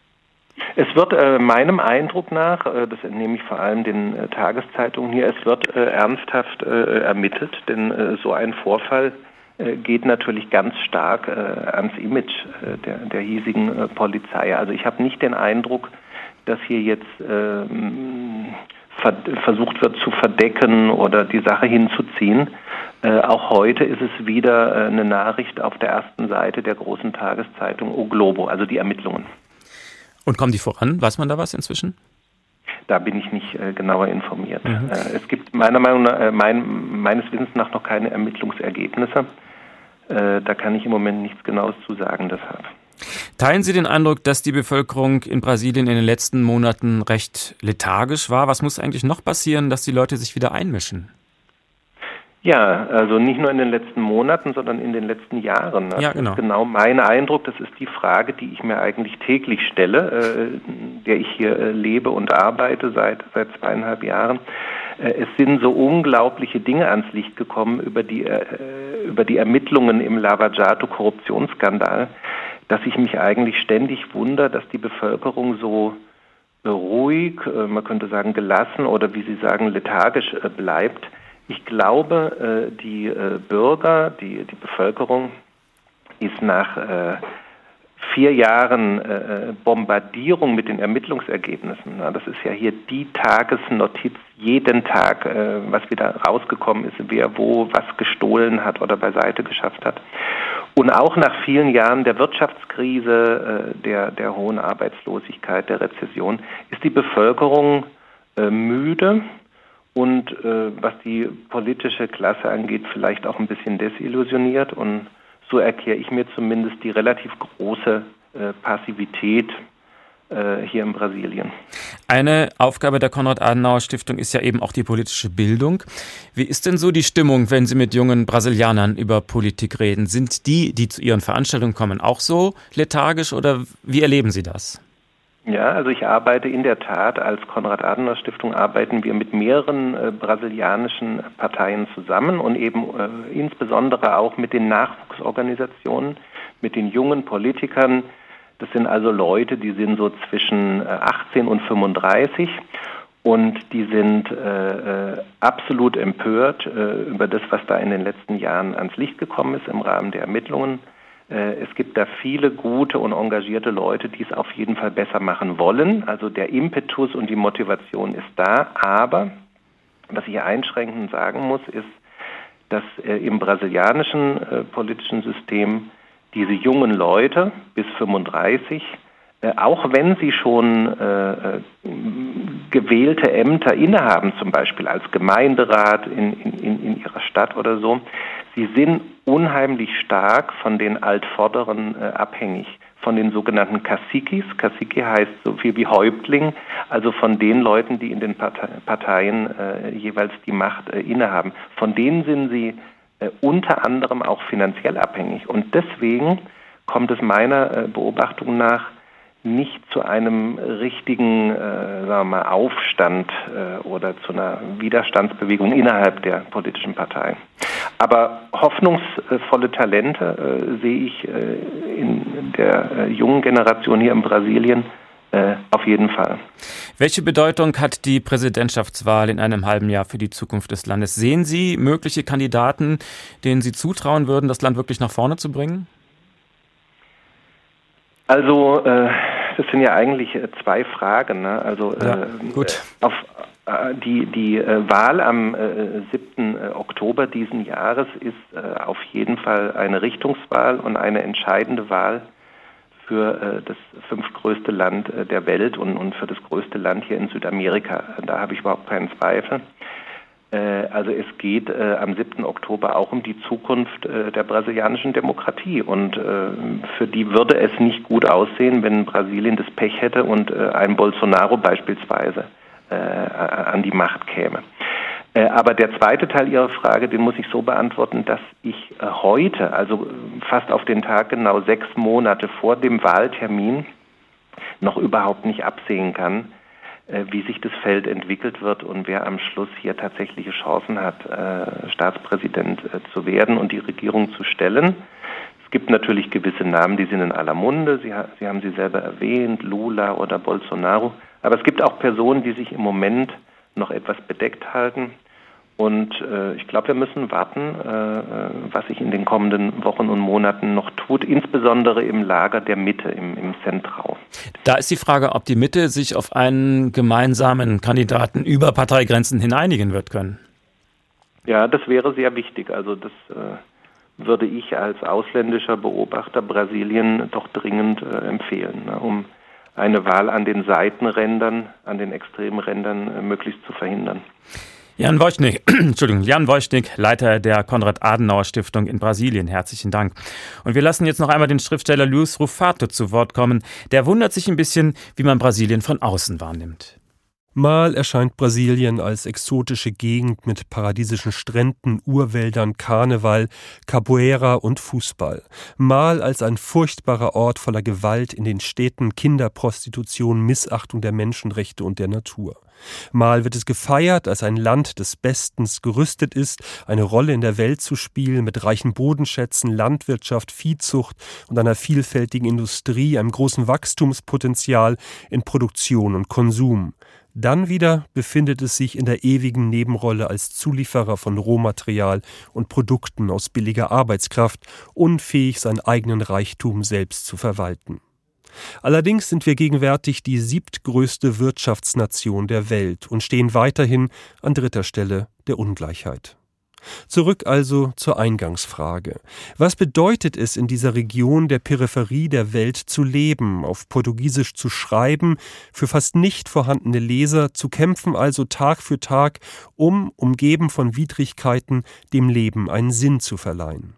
Speaker 13: Es wird äh, meinem Eindruck nach, äh, das entnehme ich vor allem den äh, Tageszeitungen hier, es wird äh, ernsthaft äh, ermittelt, denn äh, so ein Vorfall geht natürlich ganz stark äh, ans Image äh, der, der hiesigen äh, Polizei. Also ich habe nicht den Eindruck, dass hier jetzt äh, ver- versucht wird zu verdecken oder die Sache hinzuziehen. Äh, auch heute ist es wieder äh, eine Nachricht auf der ersten Seite der großen Tageszeitung O Globo, also die Ermittlungen.
Speaker 3: Und kommen die voran? Weiß man da was inzwischen?
Speaker 13: Da bin ich nicht äh, genauer informiert. Mhm. Äh, es gibt meiner Meinung nach, äh, mein, meines Wissens nach noch keine Ermittlungsergebnisse. Äh, da kann ich im Moment nichts Genaues zu sagen deshalb.
Speaker 3: Teilen Sie den Eindruck, dass die Bevölkerung in Brasilien in den letzten Monaten recht lethargisch war? Was muss eigentlich noch passieren, dass die Leute sich wieder einmischen?
Speaker 13: Ja, also nicht nur in den letzten Monaten, sondern in den letzten Jahren. Das ja, genau. ist genau mein Eindruck. Das ist die Frage, die ich mir eigentlich täglich stelle, äh, der ich hier äh, lebe und arbeite seit seit zweieinhalb Jahren. Äh, es sind so unglaubliche Dinge ans Licht gekommen über die äh, über die Ermittlungen im Lava Jato-Korruptionsskandal, dass ich mich eigentlich ständig wundere, dass die Bevölkerung so äh, ruhig, äh, man könnte sagen gelassen oder wie Sie sagen lethargisch äh, bleibt. Ich glaube, die Bürger, die, die Bevölkerung ist nach vier Jahren Bombardierung mit den Ermittlungsergebnissen, das ist ja hier die Tagesnotiz jeden Tag, was wieder rausgekommen ist, wer wo was gestohlen hat oder beiseite geschafft hat. Und auch nach vielen Jahren der Wirtschaftskrise, der, der hohen Arbeitslosigkeit, der Rezession, ist die Bevölkerung müde. Und äh, was die politische Klasse angeht, vielleicht auch ein bisschen desillusioniert. Und so erkläre ich mir zumindest die relativ große äh, Passivität äh, hier in Brasilien.
Speaker 3: Eine Aufgabe der Konrad-Adenauer-Stiftung ist ja eben auch die politische Bildung. Wie ist denn so die Stimmung, wenn Sie mit jungen Brasilianern über Politik reden? Sind die, die zu Ihren Veranstaltungen kommen, auch so lethargisch oder wie erleben Sie das?
Speaker 13: Ja, also ich arbeite in der Tat, als Konrad-Adenauer-Stiftung arbeiten wir mit mehreren äh, brasilianischen Parteien zusammen und eben äh, insbesondere auch mit den Nachwuchsorganisationen, mit den jungen Politikern. Das sind also Leute, die sind so zwischen äh, achtzehn und fünfunddreißig und die sind äh, äh, absolut empört äh, über das, was da in den letzten Jahren ans Licht gekommen ist im Rahmen der Ermittlungen. Es gibt da viele gute und engagierte Leute, die es auf jeden Fall besser machen wollen. Also der Impetus und die Motivation ist da. Aber was ich einschränkend sagen muss, ist, dass im brasilianischen politischen System diese jungen Leute bis fünfunddreißig, auch wenn sie schon gewählte Ämter innehaben, zum Beispiel als Gemeinderat in, in, in ihrer Stadt oder so, sie sind unheimlich stark von den Altvorderen äh, abhängig, von den sogenannten Caciques. Cacique heißt so viel wie Häuptling, also von den Leuten, die in den Parteien äh, jeweils die Macht äh, innehaben. Von denen sind sie äh, unter anderem auch finanziell abhängig. Und deswegen kommt es meiner äh, Beobachtung nach nicht zu einem richtigen äh, sagen wir mal, Aufstand äh, oder zu einer Widerstandsbewegung innerhalb der politischen Parteien. Aber hoffnungsvolle Talente äh, sehe ich äh, in der äh, jungen Generation hier in Brasilien äh, auf jeden Fall.
Speaker 3: Welche Bedeutung hat die Präsidentschaftswahl in einem halben Jahr für die Zukunft des Landes? Sehen Sie mögliche Kandidaten, denen Sie zutrauen würden, das Land wirklich nach vorne zu bringen?
Speaker 13: Also, äh, das sind ja eigentlich äh, zwei Fragen. Ne? Also,
Speaker 3: ja,
Speaker 13: äh,
Speaker 3: gut.
Speaker 13: Auf äh, die die äh, Wahl am äh, siebten Oktober diesen Jahres ist äh, auf jeden Fall eine Richtungswahl und eine entscheidende Wahl für äh, das fünftgrößte Land äh, der Welt und, und für das größte Land hier in Südamerika. Da habe ich überhaupt keinen Zweifel. Also es geht äh, am siebten Oktober auch um die Zukunft äh, der brasilianischen Demokratie und äh, für die würde es nicht gut aussehen, wenn Brasilien das Pech hätte und äh, ein Bolsonaro beispielsweise äh, an die Macht käme. Äh, aber der zweite Teil Ihrer Frage, den muss ich so beantworten, dass ich äh, heute, also fast auf den Tag genau sechs Monate vor dem Wahltermin, noch überhaupt nicht absehen kann, wie sich das Feld entwickelt wird und wer am Schluss hier tatsächliche Chancen hat, äh, Staatspräsident äh, zu werden und die Regierung zu stellen. Es gibt natürlich gewisse Namen, die sind in aller Munde. Sie, ha- Sie haben sie selber erwähnt, Lula oder Bolsonaro. Aber es gibt auch Personen, die sich im Moment noch etwas bedeckt halten. Und äh, ich glaube, wir müssen warten, äh, was sich in den kommenden Wochen und Monaten noch tut, insbesondere im Lager der Mitte, im, im Zentrum.
Speaker 3: Da ist die Frage, ob die Mitte sich auf einen gemeinsamen Kandidaten über Parteigrenzen hineinigen wird können.
Speaker 13: Ja, das wäre sehr wichtig. Also das äh, würde ich als ausländischer Beobachter Brasilien doch dringend äh, empfehlen, ne, um eine Wahl an den Seitenrändern, an den extremen Rändern äh, möglichst zu verhindern.
Speaker 3: Jan Woźnik, Entschuldigung, Jan Woźnik, Leiter der Konrad-Adenauer-Stiftung in Brasilien. Herzlichen Dank. Und wir lassen jetzt noch einmal den Schriftsteller Luis Rufato zu Wort kommen. Der wundert sich ein bisschen, wie man Brasilien von außen wahrnimmt.
Speaker 11: Mal erscheint Brasilien als exotische Gegend mit paradiesischen Stränden, Urwäldern, Karneval, Capoeira und Fußball. Mal als ein furchtbarer Ort voller Gewalt in den Städten, Kinderprostitution, Missachtung der Menschenrechte und der Natur. Mal wird es gefeiert als ein Land, das bestens gerüstet ist, eine Rolle in der Welt zu spielen, mit reichen Bodenschätzen, Landwirtschaft, Viehzucht und einer vielfältigen Industrie, einem großen Wachstumspotenzial in Produktion und Konsum. Dann wieder befindet es sich in der ewigen Nebenrolle als Zulieferer von Rohmaterial und Produkten aus billiger Arbeitskraft, unfähig, seinen eigenen Reichtum selbst zu verwalten. Allerdings sind wir gegenwärtig die siebtgrößte Wirtschaftsnation der Welt und stehen weiterhin an dritter Stelle der Ungleichheit. Zurück also zur Eingangsfrage. Was bedeutet es, in dieser Region der Peripherie der Welt zu leben, auf Portugiesisch zu schreiben, für fast nicht vorhandene Leser zu kämpfen, also Tag für Tag, um, umgeben von Widrigkeiten, dem Leben einen Sinn zu verleihen?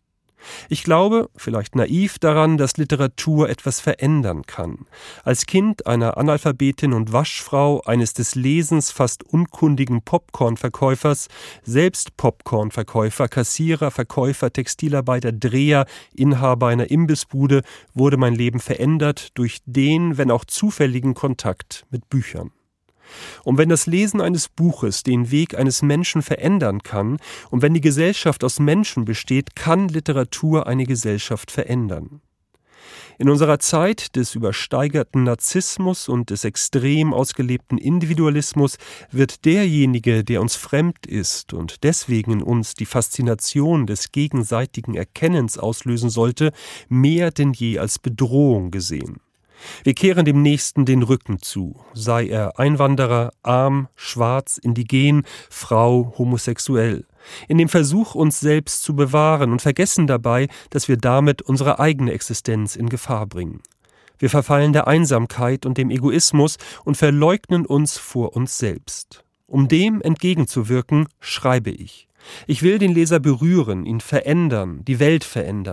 Speaker 11: Ich glaube, vielleicht naiv daran, dass Literatur etwas verändern kann. Als Kind einer Analphabetin und Waschfrau, eines des Lesens fast unkundigen Popcornverkäufers, selbst Popcornverkäufer, Kassierer, Verkäufer, Textilarbeiter, Dreher, Inhaber einer Imbissbude, wurde mein Leben verändert durch den, wenn auch zufälligen Kontakt mit Büchern. Und wenn das Lesen eines Buches den Weg eines Menschen verändern kann, und wenn die Gesellschaft aus Menschen besteht, kann Literatur eine Gesellschaft verändern. In unserer Zeit des übersteigerten Narzissmus und des extrem ausgelebten Individualismus wird derjenige, der uns fremd ist und deswegen in uns die Faszination des gegenseitigen Erkennens auslösen sollte, mehr denn je als Bedrohung gesehen. Wir kehren dem Nächsten den Rücken zu, sei er Einwanderer, arm, schwarz, indigen, Frau, homosexuell, in dem Versuch, uns selbst zu bewahren und vergessen dabei, dass wir damit unsere eigene Existenz in Gefahr bringen. Wir verfallen der Einsamkeit und dem Egoismus und verleugnen uns vor uns selbst. Um dem entgegenzuwirken, schreibe ich. Ich will den Leser berühren, ihn verändern, die Welt verändern.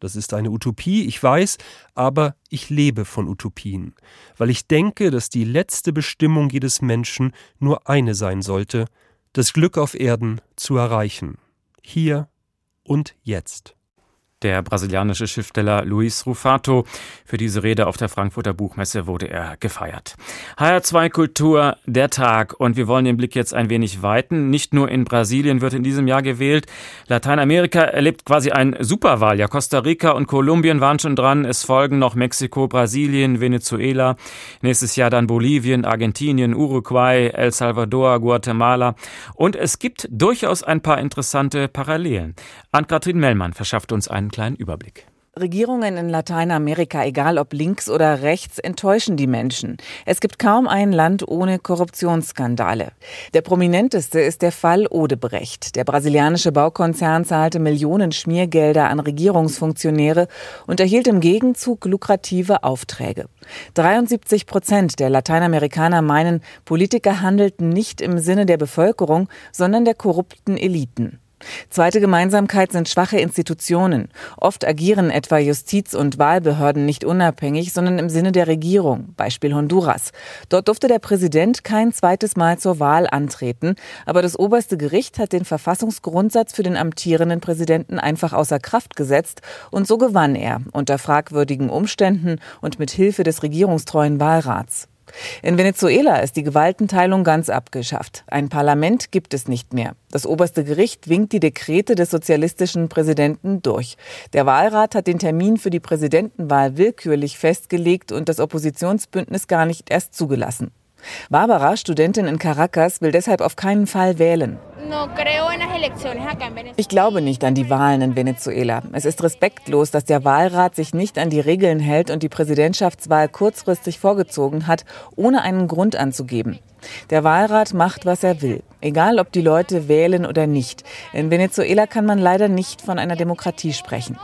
Speaker 11: Das ist eine Utopie, ich weiß, aber ich lebe von Utopien, weil ich denke, dass die letzte Bestimmung jedes Menschen nur eine sein sollte, das Glück auf Erden zu erreichen. Hier und jetzt.
Speaker 3: Der brasilianische Schriftsteller Luiz Rufato. Für diese Rede auf der Frankfurter Buchmesse wurde er gefeiert. H R zwei Kultur, der Tag. Und wir wollen den Blick jetzt ein wenig weiten. Nicht nur in Brasilien wird in diesem Jahr gewählt. Lateinamerika erlebt quasi ein Superwahljahr. Costa Rica und Kolumbien waren schon dran. Es folgen noch Mexiko, Brasilien, Venezuela. Nächstes Jahr dann Bolivien, Argentinien, Uruguay, El Salvador, Guatemala. Und es gibt durchaus ein paar interessante Parallelen. Ann-Kathrin Mellmann verschafft uns einen kleinen Überblick.
Speaker 16: Regierungen in Lateinamerika, egal ob links oder rechts, enttäuschen die Menschen. Es gibt kaum ein Land ohne Korruptionsskandale. Der prominenteste ist der Fall Odebrecht. Der brasilianische Baukonzern zahlte Millionen Schmiergelder an Regierungsfunktionäre und erhielt im Gegenzug lukrative Aufträge. dreiundsiebzig Prozent der Lateinamerikaner meinen, Politiker handelten nicht im Sinne der Bevölkerung, sondern der korrupten Eliten. Zweite Gemeinsamkeit sind schwache Institutionen. Oft agieren etwa Justiz- und Wahlbehörden nicht unabhängig, sondern im Sinne der Regierung. Beispiel Honduras. Dort durfte der Präsident kein zweites Mal zur Wahl antreten, aber das oberste Gericht hat den Verfassungsgrundsatz für den amtierenden Präsidenten einfach außer Kraft gesetzt und so gewann er unter fragwürdigen Umständen und mit Hilfe des regierungstreuen Wahlrats. In Venezuela ist die Gewaltenteilung ganz abgeschafft. Ein Parlament gibt es nicht mehr. Das oberste Gericht winkt die Dekrete des sozialistischen Präsidenten durch. Der Wahlrat hat den Termin für die Präsidentenwahl willkürlich festgelegt und das Oppositionsbündnis gar nicht erst zugelassen. Barbara, Studentin in Caracas, will deshalb auf keinen Fall wählen. Ich glaube nicht an die Wahlen in Venezuela. Es ist respektlos, dass der Wahlrat sich nicht an die Regeln hält und die Präsidentschaftswahl kurzfristig vorgezogen hat, ohne einen Grund anzugeben. Der Wahlrat macht, was er will, egal ob die Leute wählen oder nicht. In Venezuela kann man leider nicht von einer Demokratie sprechen.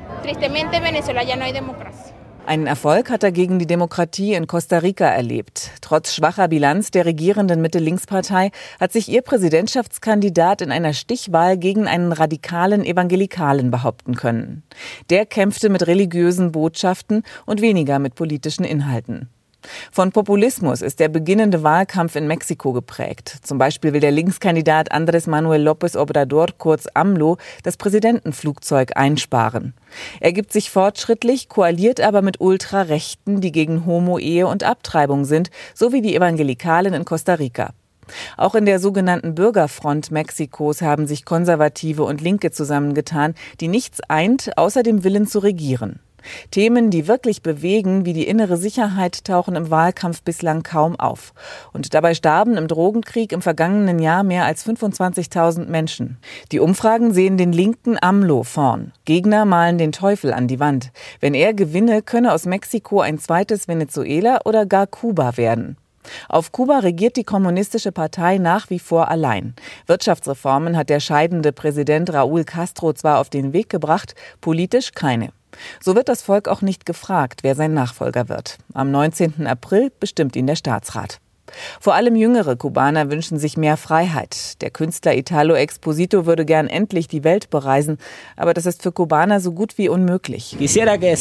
Speaker 16: Einen Erfolg hat er gegen die Demokratie in Costa Rica erlebt. Trotz schwacher Bilanz der regierenden Mitte-Links-Partei hat sich ihr Präsidentschaftskandidat in einer Stichwahl gegen einen radikalen Evangelikalen behaupten können. Der kämpfte mit religiösen Botschaften und weniger mit politischen Inhalten. Von Populismus ist der beginnende Wahlkampf in Mexiko geprägt. Zum Beispiel will der Linkskandidat Andrés Manuel López Obrador, kurz AMLO, das Präsidentenflugzeug einsparen. Er gibt sich fortschrittlich, koaliert aber mit Ultrarechten, die gegen Homo-Ehe und Abtreibung sind, sowie die Evangelikalen in Costa Rica. Auch in der sogenannten Bürgerfront Mexikos haben sich Konservative und Linke zusammengetan, die nichts eint, außer dem Willen zu regieren. Themen, die wirklich bewegen, wie die innere Sicherheit, tauchen im Wahlkampf bislang kaum auf. Und dabei starben im Drogenkrieg im vergangenen Jahr mehr als fünfundzwanzigtausend Menschen. Die Umfragen sehen den linken AMLO vorn. Gegner malen den Teufel an die Wand. Wenn er gewinne, könne aus Mexiko ein zweites Venezuela oder gar Kuba werden. Auf Kuba regiert die kommunistische Partei nach wie vor allein. Wirtschaftsreformen hat der scheidende Präsident Raúl Castro zwar auf den Weg gebracht, politisch keine. So wird das Volk auch nicht gefragt, wer sein Nachfolger wird. Am neunzehnten April bestimmt ihn der Staatsrat. Vor allem jüngere Kubaner wünschen sich mehr Freiheit. Der Künstler Italo Exposito würde gern endlich die Welt bereisen, aber das ist für Kubaner so gut wie unmöglich. Ich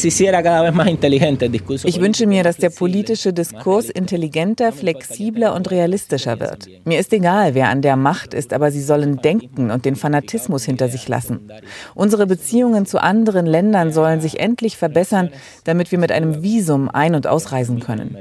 Speaker 16: wünsche mir, dass der politische Diskurs intelligenter, flexibler und realistischer wird. Mir ist egal, wer an der Macht ist, aber sie sollen denken und den Fanatismus hinter sich lassen. Unsere Beziehungen zu anderen Ländern sollen sich endlich verbessern, damit wir mit einem Visum ein- und ausreisen können.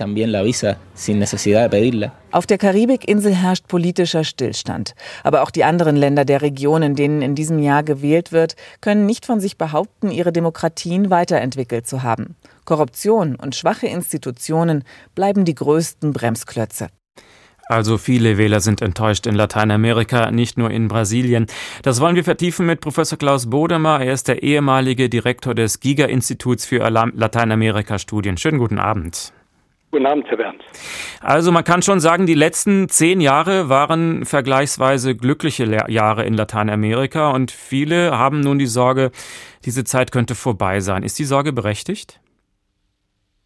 Speaker 16: Auf der Karibikinsel herrscht politischer Stillstand. Aber auch die anderen Länder der Region, in denen in diesem Jahr gewählt wird, können nicht von sich behaupten, ihre Demokratien weiterentwickelt zu haben. Korruption und schwache Institutionen bleiben die größten Bremsklötze.
Speaker 3: Also viele Wähler sind enttäuscht in Lateinamerika, nicht nur in Brasilien. Das wollen wir vertiefen mit Professor Klaus Bodemer. Er ist der ehemalige Direktor des Giga-Instituts für Lateinamerika-Studien. Schönen guten Abend.
Speaker 17: Guten Abend, Herr Bernd.
Speaker 3: Also man kann schon sagen, die letzten zehn Jahre waren vergleichsweise glückliche Jahre in Lateinamerika und viele haben nun die Sorge, diese Zeit könnte vorbei sein. Ist die Sorge berechtigt?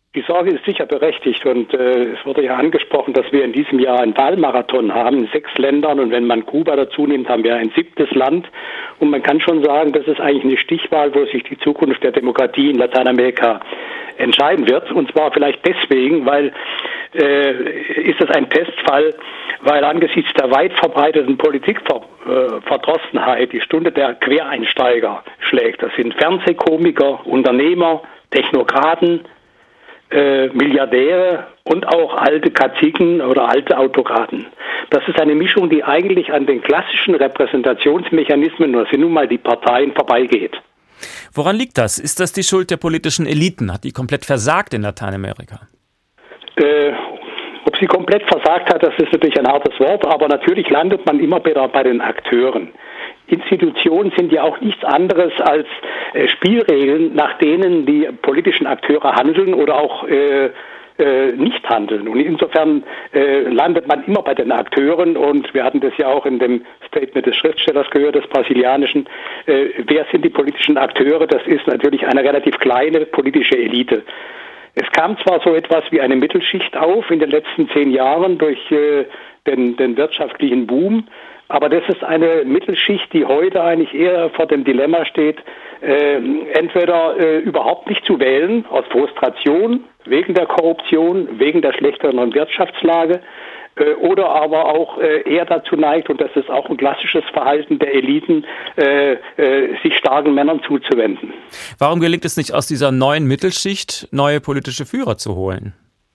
Speaker 17: Die Sorge ist sicher berechtigt und äh, es wurde ja angesprochen, dass wir in diesem Jahr einen Wahlmarathon haben in sechs Ländern und wenn man Kuba dazu nimmt, haben wir ein siebtes Land und man kann schon sagen, das ist eigentlich eine Stichwahl, wo sich die Zukunft der Demokratie in Lateinamerika entscheiden wird und zwar vielleicht deswegen, weil äh, ist es ein Testfall, weil angesichts der weit verbreiteten Politikverdrossenheit die Stunde der Quereinsteiger schlägt. Das sind Fernsehkomiker, Unternehmer, Technokraten, Äh, Milliardäre und auch alte Kaziken oder alte Autokraten. Das ist eine Mischung, die eigentlich an den klassischen Repräsentationsmechanismen, das sind nun mal die Parteien, vorbeigeht.
Speaker 3: Woran liegt das? Ist das die Schuld der politischen Eliten? Hat die komplett versagt in Lateinamerika?
Speaker 17: Äh, ob sie komplett versagt hat, das ist natürlich ein hartes Wort, aber natürlich landet man immer wieder bei den Akteuren. Institutionen sind ja auch nichts anderes als äh, Spielregeln, nach denen die politischen Akteure handeln oder auch äh, äh, nicht handeln. Und insofern äh, landet man immer bei den Akteuren und wir hatten das ja auch in dem Statement des Schriftstellers gehört, des brasilianischen. Äh, wer sind die politischen Akteure? Das ist natürlich eine relativ kleine politische Elite. Es kam zwar so etwas wie eine Mittelschicht auf in den letzten zehn Jahren durch äh, den, den wirtschaftlichen Boom, aber das ist eine Mittelschicht, die heute eigentlich eher vor dem Dilemma steht, äh, entweder äh, überhaupt nicht zu wählen, aus Frustration, wegen der Korruption, wegen der schlechteren Wirtschaftslage, äh, oder aber auch äh, eher dazu neigt, und das ist auch ein klassisches Verhalten der Eliten, äh, äh, sich starken Männern zuzuwenden.
Speaker 3: Warum gelingt es nicht, aus dieser neuen Mittelschicht neue politische Führer zu holen?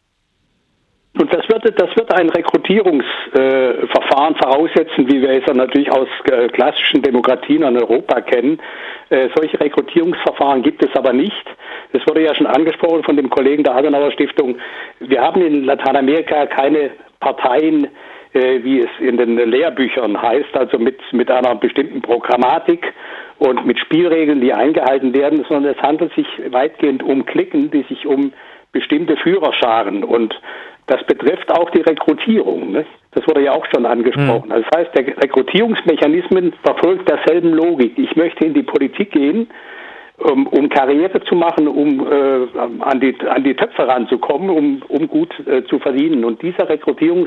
Speaker 17: Und das wird, das wird ein Rekrutierungsverfahren äh, voraussetzen, wie wir es dann natürlich aus äh, klassischen Demokratien in Europa kennen. Äh, solche Rekrutierungsverfahren gibt es aber nicht. Das wurde ja schon angesprochen von dem Kollegen der Adenauer Stiftung. Wir haben in Lateinamerika keine Parteien, äh, wie es in den Lehrbüchern heißt, also mit, mit einer bestimmten Programmatik und mit Spielregeln, die eingehalten werden, sondern es handelt sich weitgehend um Cliquen, die sich um bestimmte Führer scharen und das betrifft auch die Rekrutierung. Ne? Das wurde ja auch schon angesprochen. Also das heißt, der Rekrutierungsmechanismen verfolgt derselben Logik. Ich möchte in die Politik gehen, um, um Karriere zu machen, um äh, an die an die Töpfe ranzukommen, um um gut äh, zu verdienen. Und dieser Rekrutierungs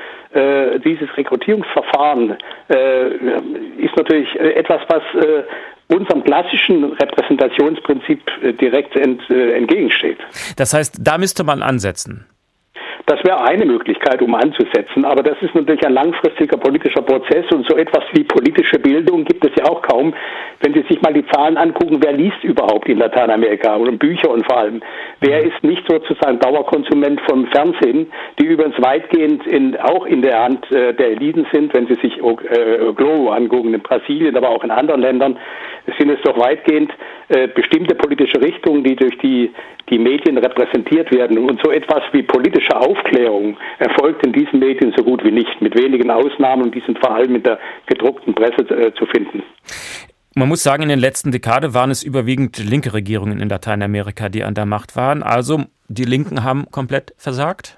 Speaker 17: äh, dieses Rekrutierungsverfahren äh, ist natürlich etwas, was äh, unserem klassischen Repräsentationsprinzip äh, direkt ent, äh, entgegensteht.
Speaker 3: Das heißt, da müsste man ansetzen.
Speaker 17: Das wäre eine Möglichkeit, um anzusetzen, aber das ist natürlich ein langfristiger politischer Prozess und so etwas wie politische Bildung gibt es ja auch kaum. Wenn Sie sich mal die Zahlen angucken, wer liest überhaupt in Lateinamerika und Bücher und vor allem, wer ist nicht sozusagen Dauerkonsument von Fernsehen, die übrigens weitgehend in, auch in der Hand äh, der Eliten sind, wenn Sie sich äh, Globo angucken, in Brasilien, aber auch in anderen Ländern, sind es doch weitgehend äh, bestimmte politische Richtungen, die durch die, die Medien repräsentiert werden und so etwas wie politische Aufklärung erfolgt in diesen Medien so gut wie nicht, mit wenigen Ausnahmen und die sind vor allem in der gedruckten Presse äh, zu finden.
Speaker 3: Man muss sagen, in den letzten Dekaden waren es überwiegend linke Regierungen in Lateinamerika, die an der Macht waren. Also die Linken haben komplett versagt?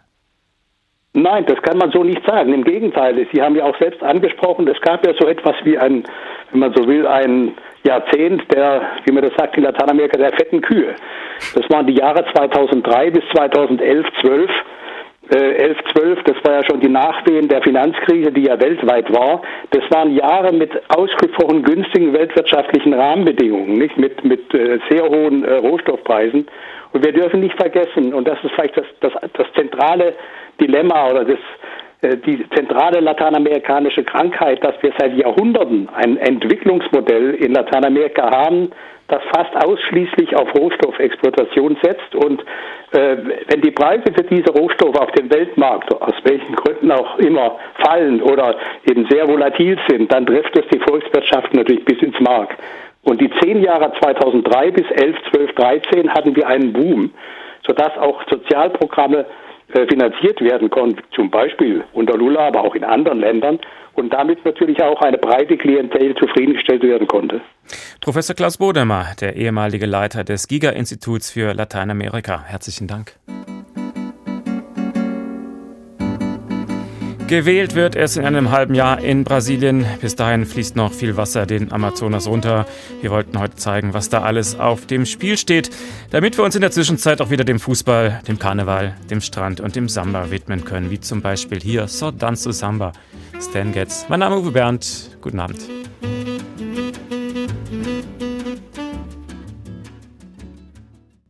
Speaker 17: Nein, das kann man so nicht sagen. Im Gegenteil, Sie haben ja auch selbst angesprochen, es gab ja so etwas wie ein, wenn man so will, ein Jahrzehnt der, wie man das sagt in Lateinamerika, der fetten Kühe. Das waren die Jahre zweitausenddrei bis zweitausendelf, zwölf. Äh, elf, zwölf, das war ja schon die Nachwehen der Finanzkrise, die ja weltweit war. Das waren Jahre mit ausgesprochen günstigen weltwirtschaftlichen Rahmenbedingungen, nicht mit mit äh, sehr hohen äh, Rohstoffpreisen. Und wir dürfen nicht vergessen, und das ist vielleicht das das, das zentrale Dilemma oder das äh, die zentrale lateinamerikanische Krankheit, dass wir seit Jahrhunderten ein Entwicklungsmodell in Lateinamerika haben, das fast ausschließlich auf Rohstoffexploitation setzt und äh, wenn die Preise für diese Rohstoffe auf dem Weltmarkt, aus welchen Gründen auch immer, fallen oder eben sehr volatil sind, dann trifft es die Volkswirtschaft natürlich bis ins Mark. Und die zehn Jahre zweitausenddrei bis elf, zwölf, dreizehn hatten wir einen Boom, sodass auch Sozialprogramme äh, finanziert werden konnten, zum Beispiel unter Lula, aber auch in anderen Ländern. Und damit natürlich auch eine breite Klientel zufriedengestellt werden konnte.
Speaker 3: Professor Klaus Bodemer, der ehemalige Leiter des Giga-Instituts für Lateinamerika. Herzlichen Dank. Gewählt wird es in einem halben Jahr in Brasilien. Bis dahin fließt noch viel Wasser den Amazonas runter. Wir wollten heute zeigen, was da alles auf dem Spiel steht, damit wir uns in der Zwischenzeit auch wieder dem Fußball, dem Karneval, dem Strand und dem Samba widmen können, wie zum Beispiel hier So Danço Samba. Stan Getz. Mein Name ist Uwe Bernd. Guten Abend.